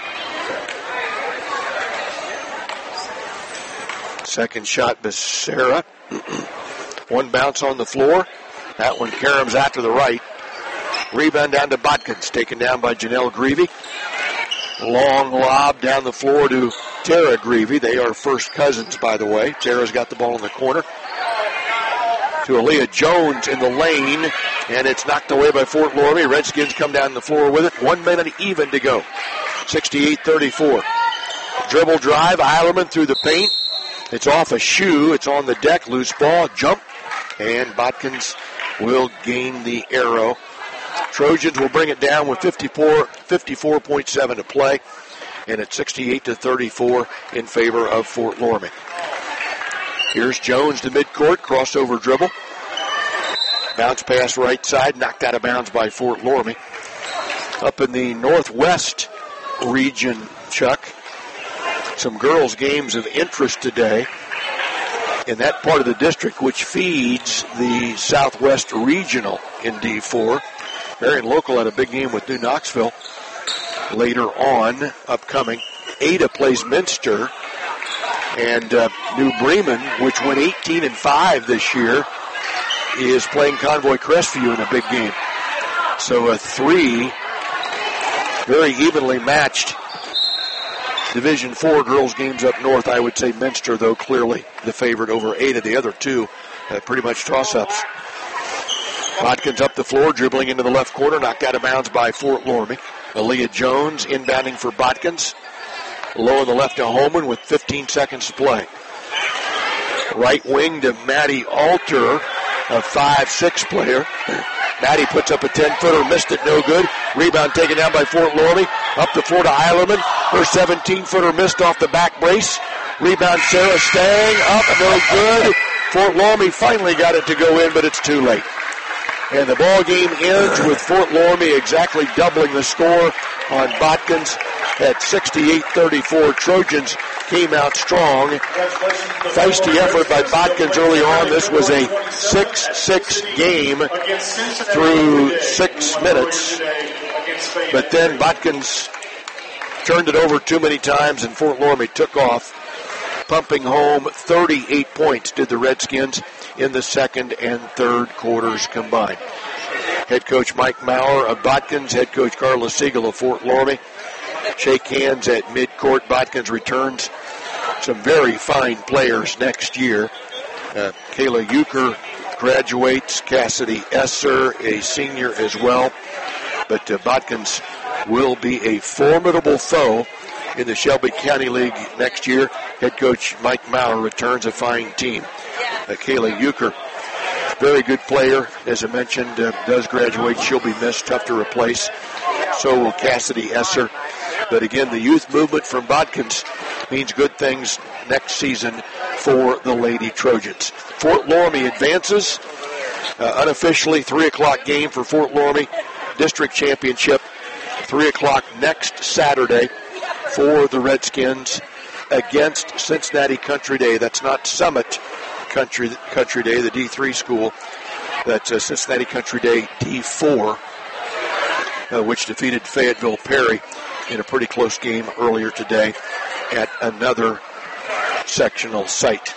Second shot by Sarah. One bounce on the floor. That one caroms out to the right. Rebound down to Botkins, taken down by Janelle Greavy. Long lob down the floor to Tara Greavy. They are first cousins, by the way. Tara's got the ball in the corner. To Aaliyah Jones in the lane, and it's knocked away by Fort Loramie. Redskins come down the floor with it. 1 minute even to go. 68-34. Dribble drive, Eilerman through the paint. It's off a shoe. It's on the deck. Loose ball, jump, and Botkins will gain the arrow. Trojans will bring it down with 54.7 to play, and it's 68-34 in favor of Fort Loramie. Here's Jones to midcourt, crossover dribble. Bounce pass right side, knocked out of bounds by Fort Loramie. Up in the northwest region, Chuck, some girls' games of interest today. in that part of the district which feeds the Southwest Regional in D4. Marion Local had a big game with New Knoxville. Later on, upcoming, Ada plays Minster. And New Bremen, which went 18-5 this year, is playing Convoy Crestview in a big game. So 3 very evenly matched Division IV girls games up north. I would say Minster, though, clearly the favorite over Ada. The other two pretty much toss-ups. Bodkins up the floor, dribbling into the left corner, knocked out of bounds by Fort Loramie. Aaliyah Jones inbounding for Bodkins. Low on the left to Holman with 15 seconds to play. Right wing to Maddie Alter, a 5'6" player. Maddie puts up a 10-footer, missed it, no good. Rebound taken down by Fort Loramie. Up the floor to Eilerman. Her 17-footer missed off the back brace. Rebound Sarah Stang, up, no good. Fort Loramie finally got it to go in, but it's too late. And the ball game ends with Fort Loramie exactly doubling the score on Bodkins at 68-34. Trojans came out strong. Feisty effort by Bodkins early on. This was a 6-6 game through 6 minutes. But then Bodkins turned it over too many times, and Fort Loramie took off, pumping home 38 points did the Redskins in the second and third quarters combined. Head coach Mike Maurer of Bodkins, head coach Carla Siegel of Fort Loramie shake hands at midcourt. Bodkins returns some very fine players next year. Kayla Euchre graduates, Cassidy Esser, a senior as well. But Bodkins will be a formidable foe in the Shelby County League next year. Head coach Mike Maurer returns a fine team. Kayla Euchre, very good player, as I mentioned, does graduate. She'll be missed, tough to replace. So will Cassidy Esser. But again, the youth movement from Bodkins means good things next season for the Lady Trojans. Fort Loramie advances. Unofficially, 3 o'clock game for Fort Loramie. District championship, 3 o'clock next Saturday for the Redskins against Cincinnati Country Day. That's not Summit Country Day, the D3 school. That's Cincinnati Country Day D4, which defeated Fayetteville Perry in a pretty close game earlier today at another sectional site.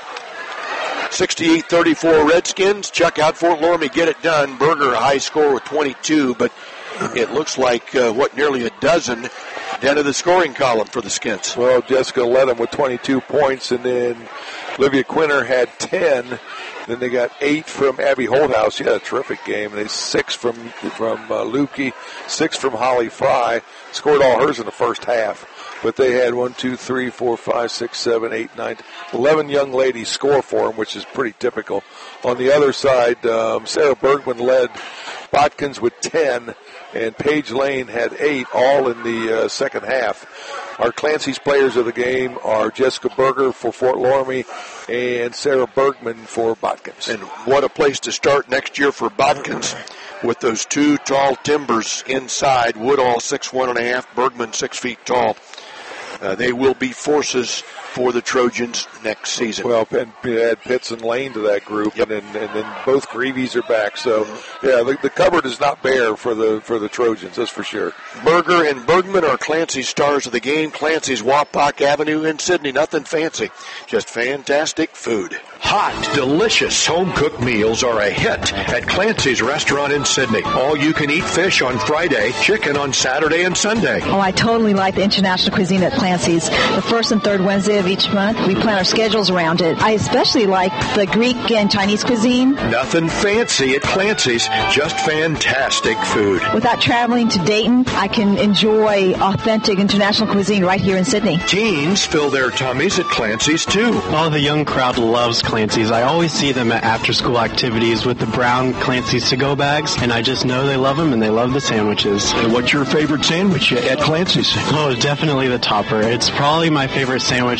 68-34 Redskins. Chuck out Fort Loramie, get it done. Berger, a high score with 22, but it looks like, nearly a dozen down to the scoring column for the Skins. Well, Jessica led them with 22 points, and then Olivia Quinter had 10. Then they got 8 from Abby Holthouse. She had a terrific game. And 6 from Lukey, 6 from Holly Fry. Scored all hers in the first half. But they had 1, 2, 3, 4, 5, 6, 7, 8, 9, 11 young ladies score for them, which is pretty typical. On the other side, Sarah Bergman led Bodkins with 10, and Paige Lane had 8, all in the second half. Our Clancy's players of the game are Jessica Berger for Fort Loramie and Sarah Bergman for Bodkins. And what a place to start next year for Bodkins with those 2 tall timbers inside. Woodall 6'1.5", Bergman 6 feet tall. They will be forces for the Trojans next season. Well, and add Pitts and Lane to that group, yep. and then both Greavies are back. So, yeah, the cupboard is not bare for the Trojans, that's for sure. Berger and Bergman are Clancy's stars of the game. Clancy's Wapak Avenue in Sydney. Nothing fancy, just fantastic food. Hot, delicious home-cooked meals are a hit at Clancy's Restaurant in Sydney. All-you-can-eat fish on Friday, chicken on Saturday and Sunday. Oh, I totally like the international cuisine at Clancy's. The first and third Wednesday of each month, we plan our schedules around it. I especially like the Greek and Chinese cuisine. Nothing fancy at Clancy's, just fantastic food. Without traveling to Dayton, I can enjoy authentic international cuisine right here in Sydney. Teens fill their tummies at Clancy's, too. Oh, the young crowd loves Clancy's. I always see them at after-school activities with the brown Clancy's to-go bags, and I just know they love them and they love the sandwiches. And what's your favorite sandwich at Clancy's? Oh, definitely the topper. It's probably my favorite sandwich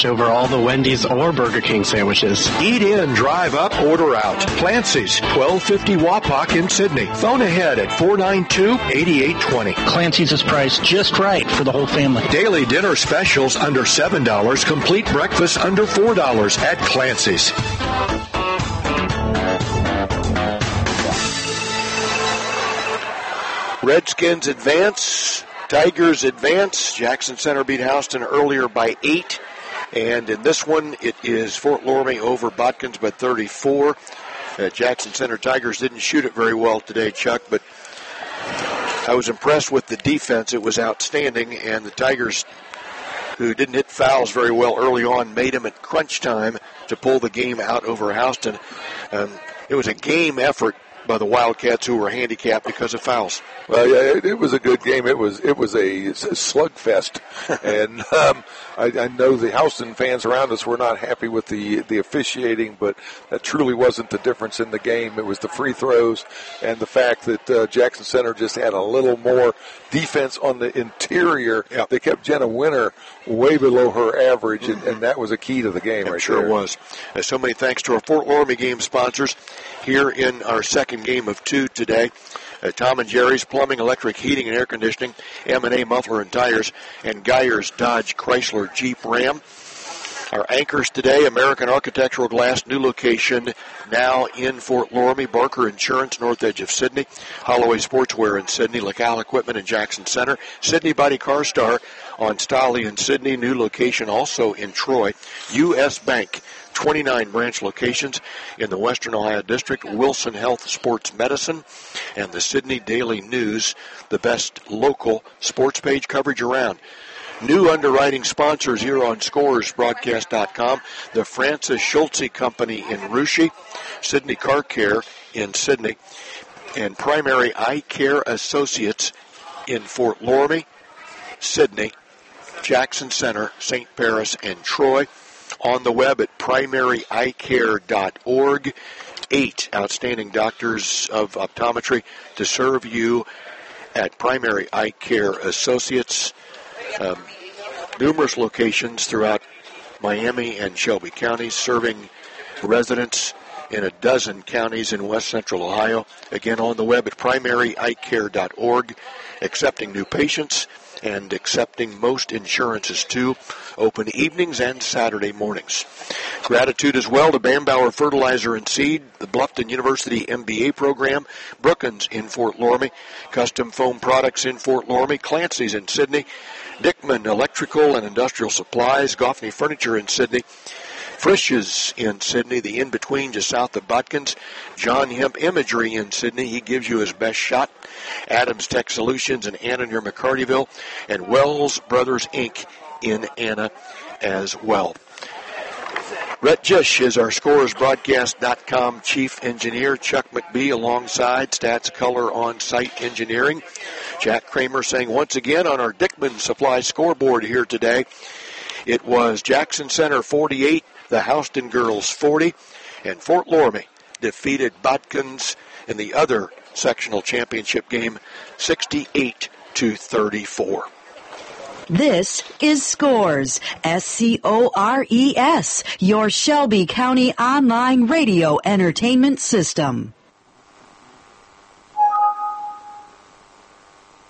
over all the Wendy's or Burger King sandwiches. Eat in, drive up, order out. Clancy's, 1250 Wapak in Sydney. Phone ahead at 492-8820. Clancy's is priced just right for the whole family. Daily dinner specials under $7. Complete breakfast under $4 at Clancy's. Redskins advance. Tigers advance. Jackson Center beat Houston earlier by 8. And in this one, it is Fort Loramie over Botkins by 34. Jackson Center Tigers didn't shoot it very well today, Chuck, but I was impressed with the defense. It was outstanding, and the Tigers, who didn't hit fouls very well early on, made them at crunch time to pull the game out over Houston. It was a game effort by the Wildcats, who were handicapped because of fouls. Well, yeah, it was a good game. It was a slugfest, and I know the Houston fans around us were not happy with the officiating, but that truly wasn't the difference in the game. It was the free throws and the fact that Jackson Center just had a little more defense on the interior. Yep. They kept Jenna Winter way below her average, and that was a key to the game. It sure was. So many thanks to our Fort Loramie game sponsors here in our second game of 2 today. Tom and Jerry's Plumbing, Electric, Heating, and Air Conditioning, M&A Muffler and Tires, and Geyer's Dodge, Chrysler, Jeep, Ram. Our anchors today, American Architectural Glass, new location now in Fort Loramie, Barker Insurance, north edge of Sydney, Holloway Sportswear in Sydney, LaCal Equipment in Jackson Center, Sydney Body Car Star on Stolly in Sydney, new location also in Troy, U.S. Bank, 29 branch locations in the Western Ohio District, Wilson Health Sports Medicine, and the Sydney Daily News, the best local sports page coverage around. New underwriting sponsors here on ScoresBroadcast.com, the Francis Schultze Company in Russia, Sydney Car Care in Sydney, and Primary Eye Care Associates in Fort Loramie, Sydney, Jackson Center, St. Paris, and Troy. On the web at primaryeyecare.org. 8 outstanding doctors of optometry to serve you at Primary Eye Care Associates. Numerous locations throughout Miami and Shelby counties, serving residents in a dozen counties in west central Ohio. Again, on the web at primaryeyecare.org, accepting new patients and accepting most insurances too. Open evenings and Saturday mornings. Gratitude as well to Bambauer Fertilizer and Seed, the Bluffton University MBA program, Brookins in Fort Loramie, Custom Foam Products in Fort Loramie, Clancy's in Sydney, Dickman Electrical and Industrial Supplies, Goffney Furniture in Sydney, Frisch's in Sydney, the in-between just south of Botkins, John Hemp Imagery in Sydney, he gives you his best shot, Adams Tech Solutions in Anna near McCartyville, and Wells Brothers Inc. in Anna as well. Rhett Jish is our ScoresBroadcast.com chief engineer. Chuck McBee alongside Stats Color on-site engineering. Jack Kramer saying once again on our Dickman Supply scoreboard here today, it was Jackson Center 48, the Houston Girls 40, and Fort Loramie defeated Botkins in the other sectional championship game 68-34. This is Scores, SCORES, your Shelby County online radio entertainment system.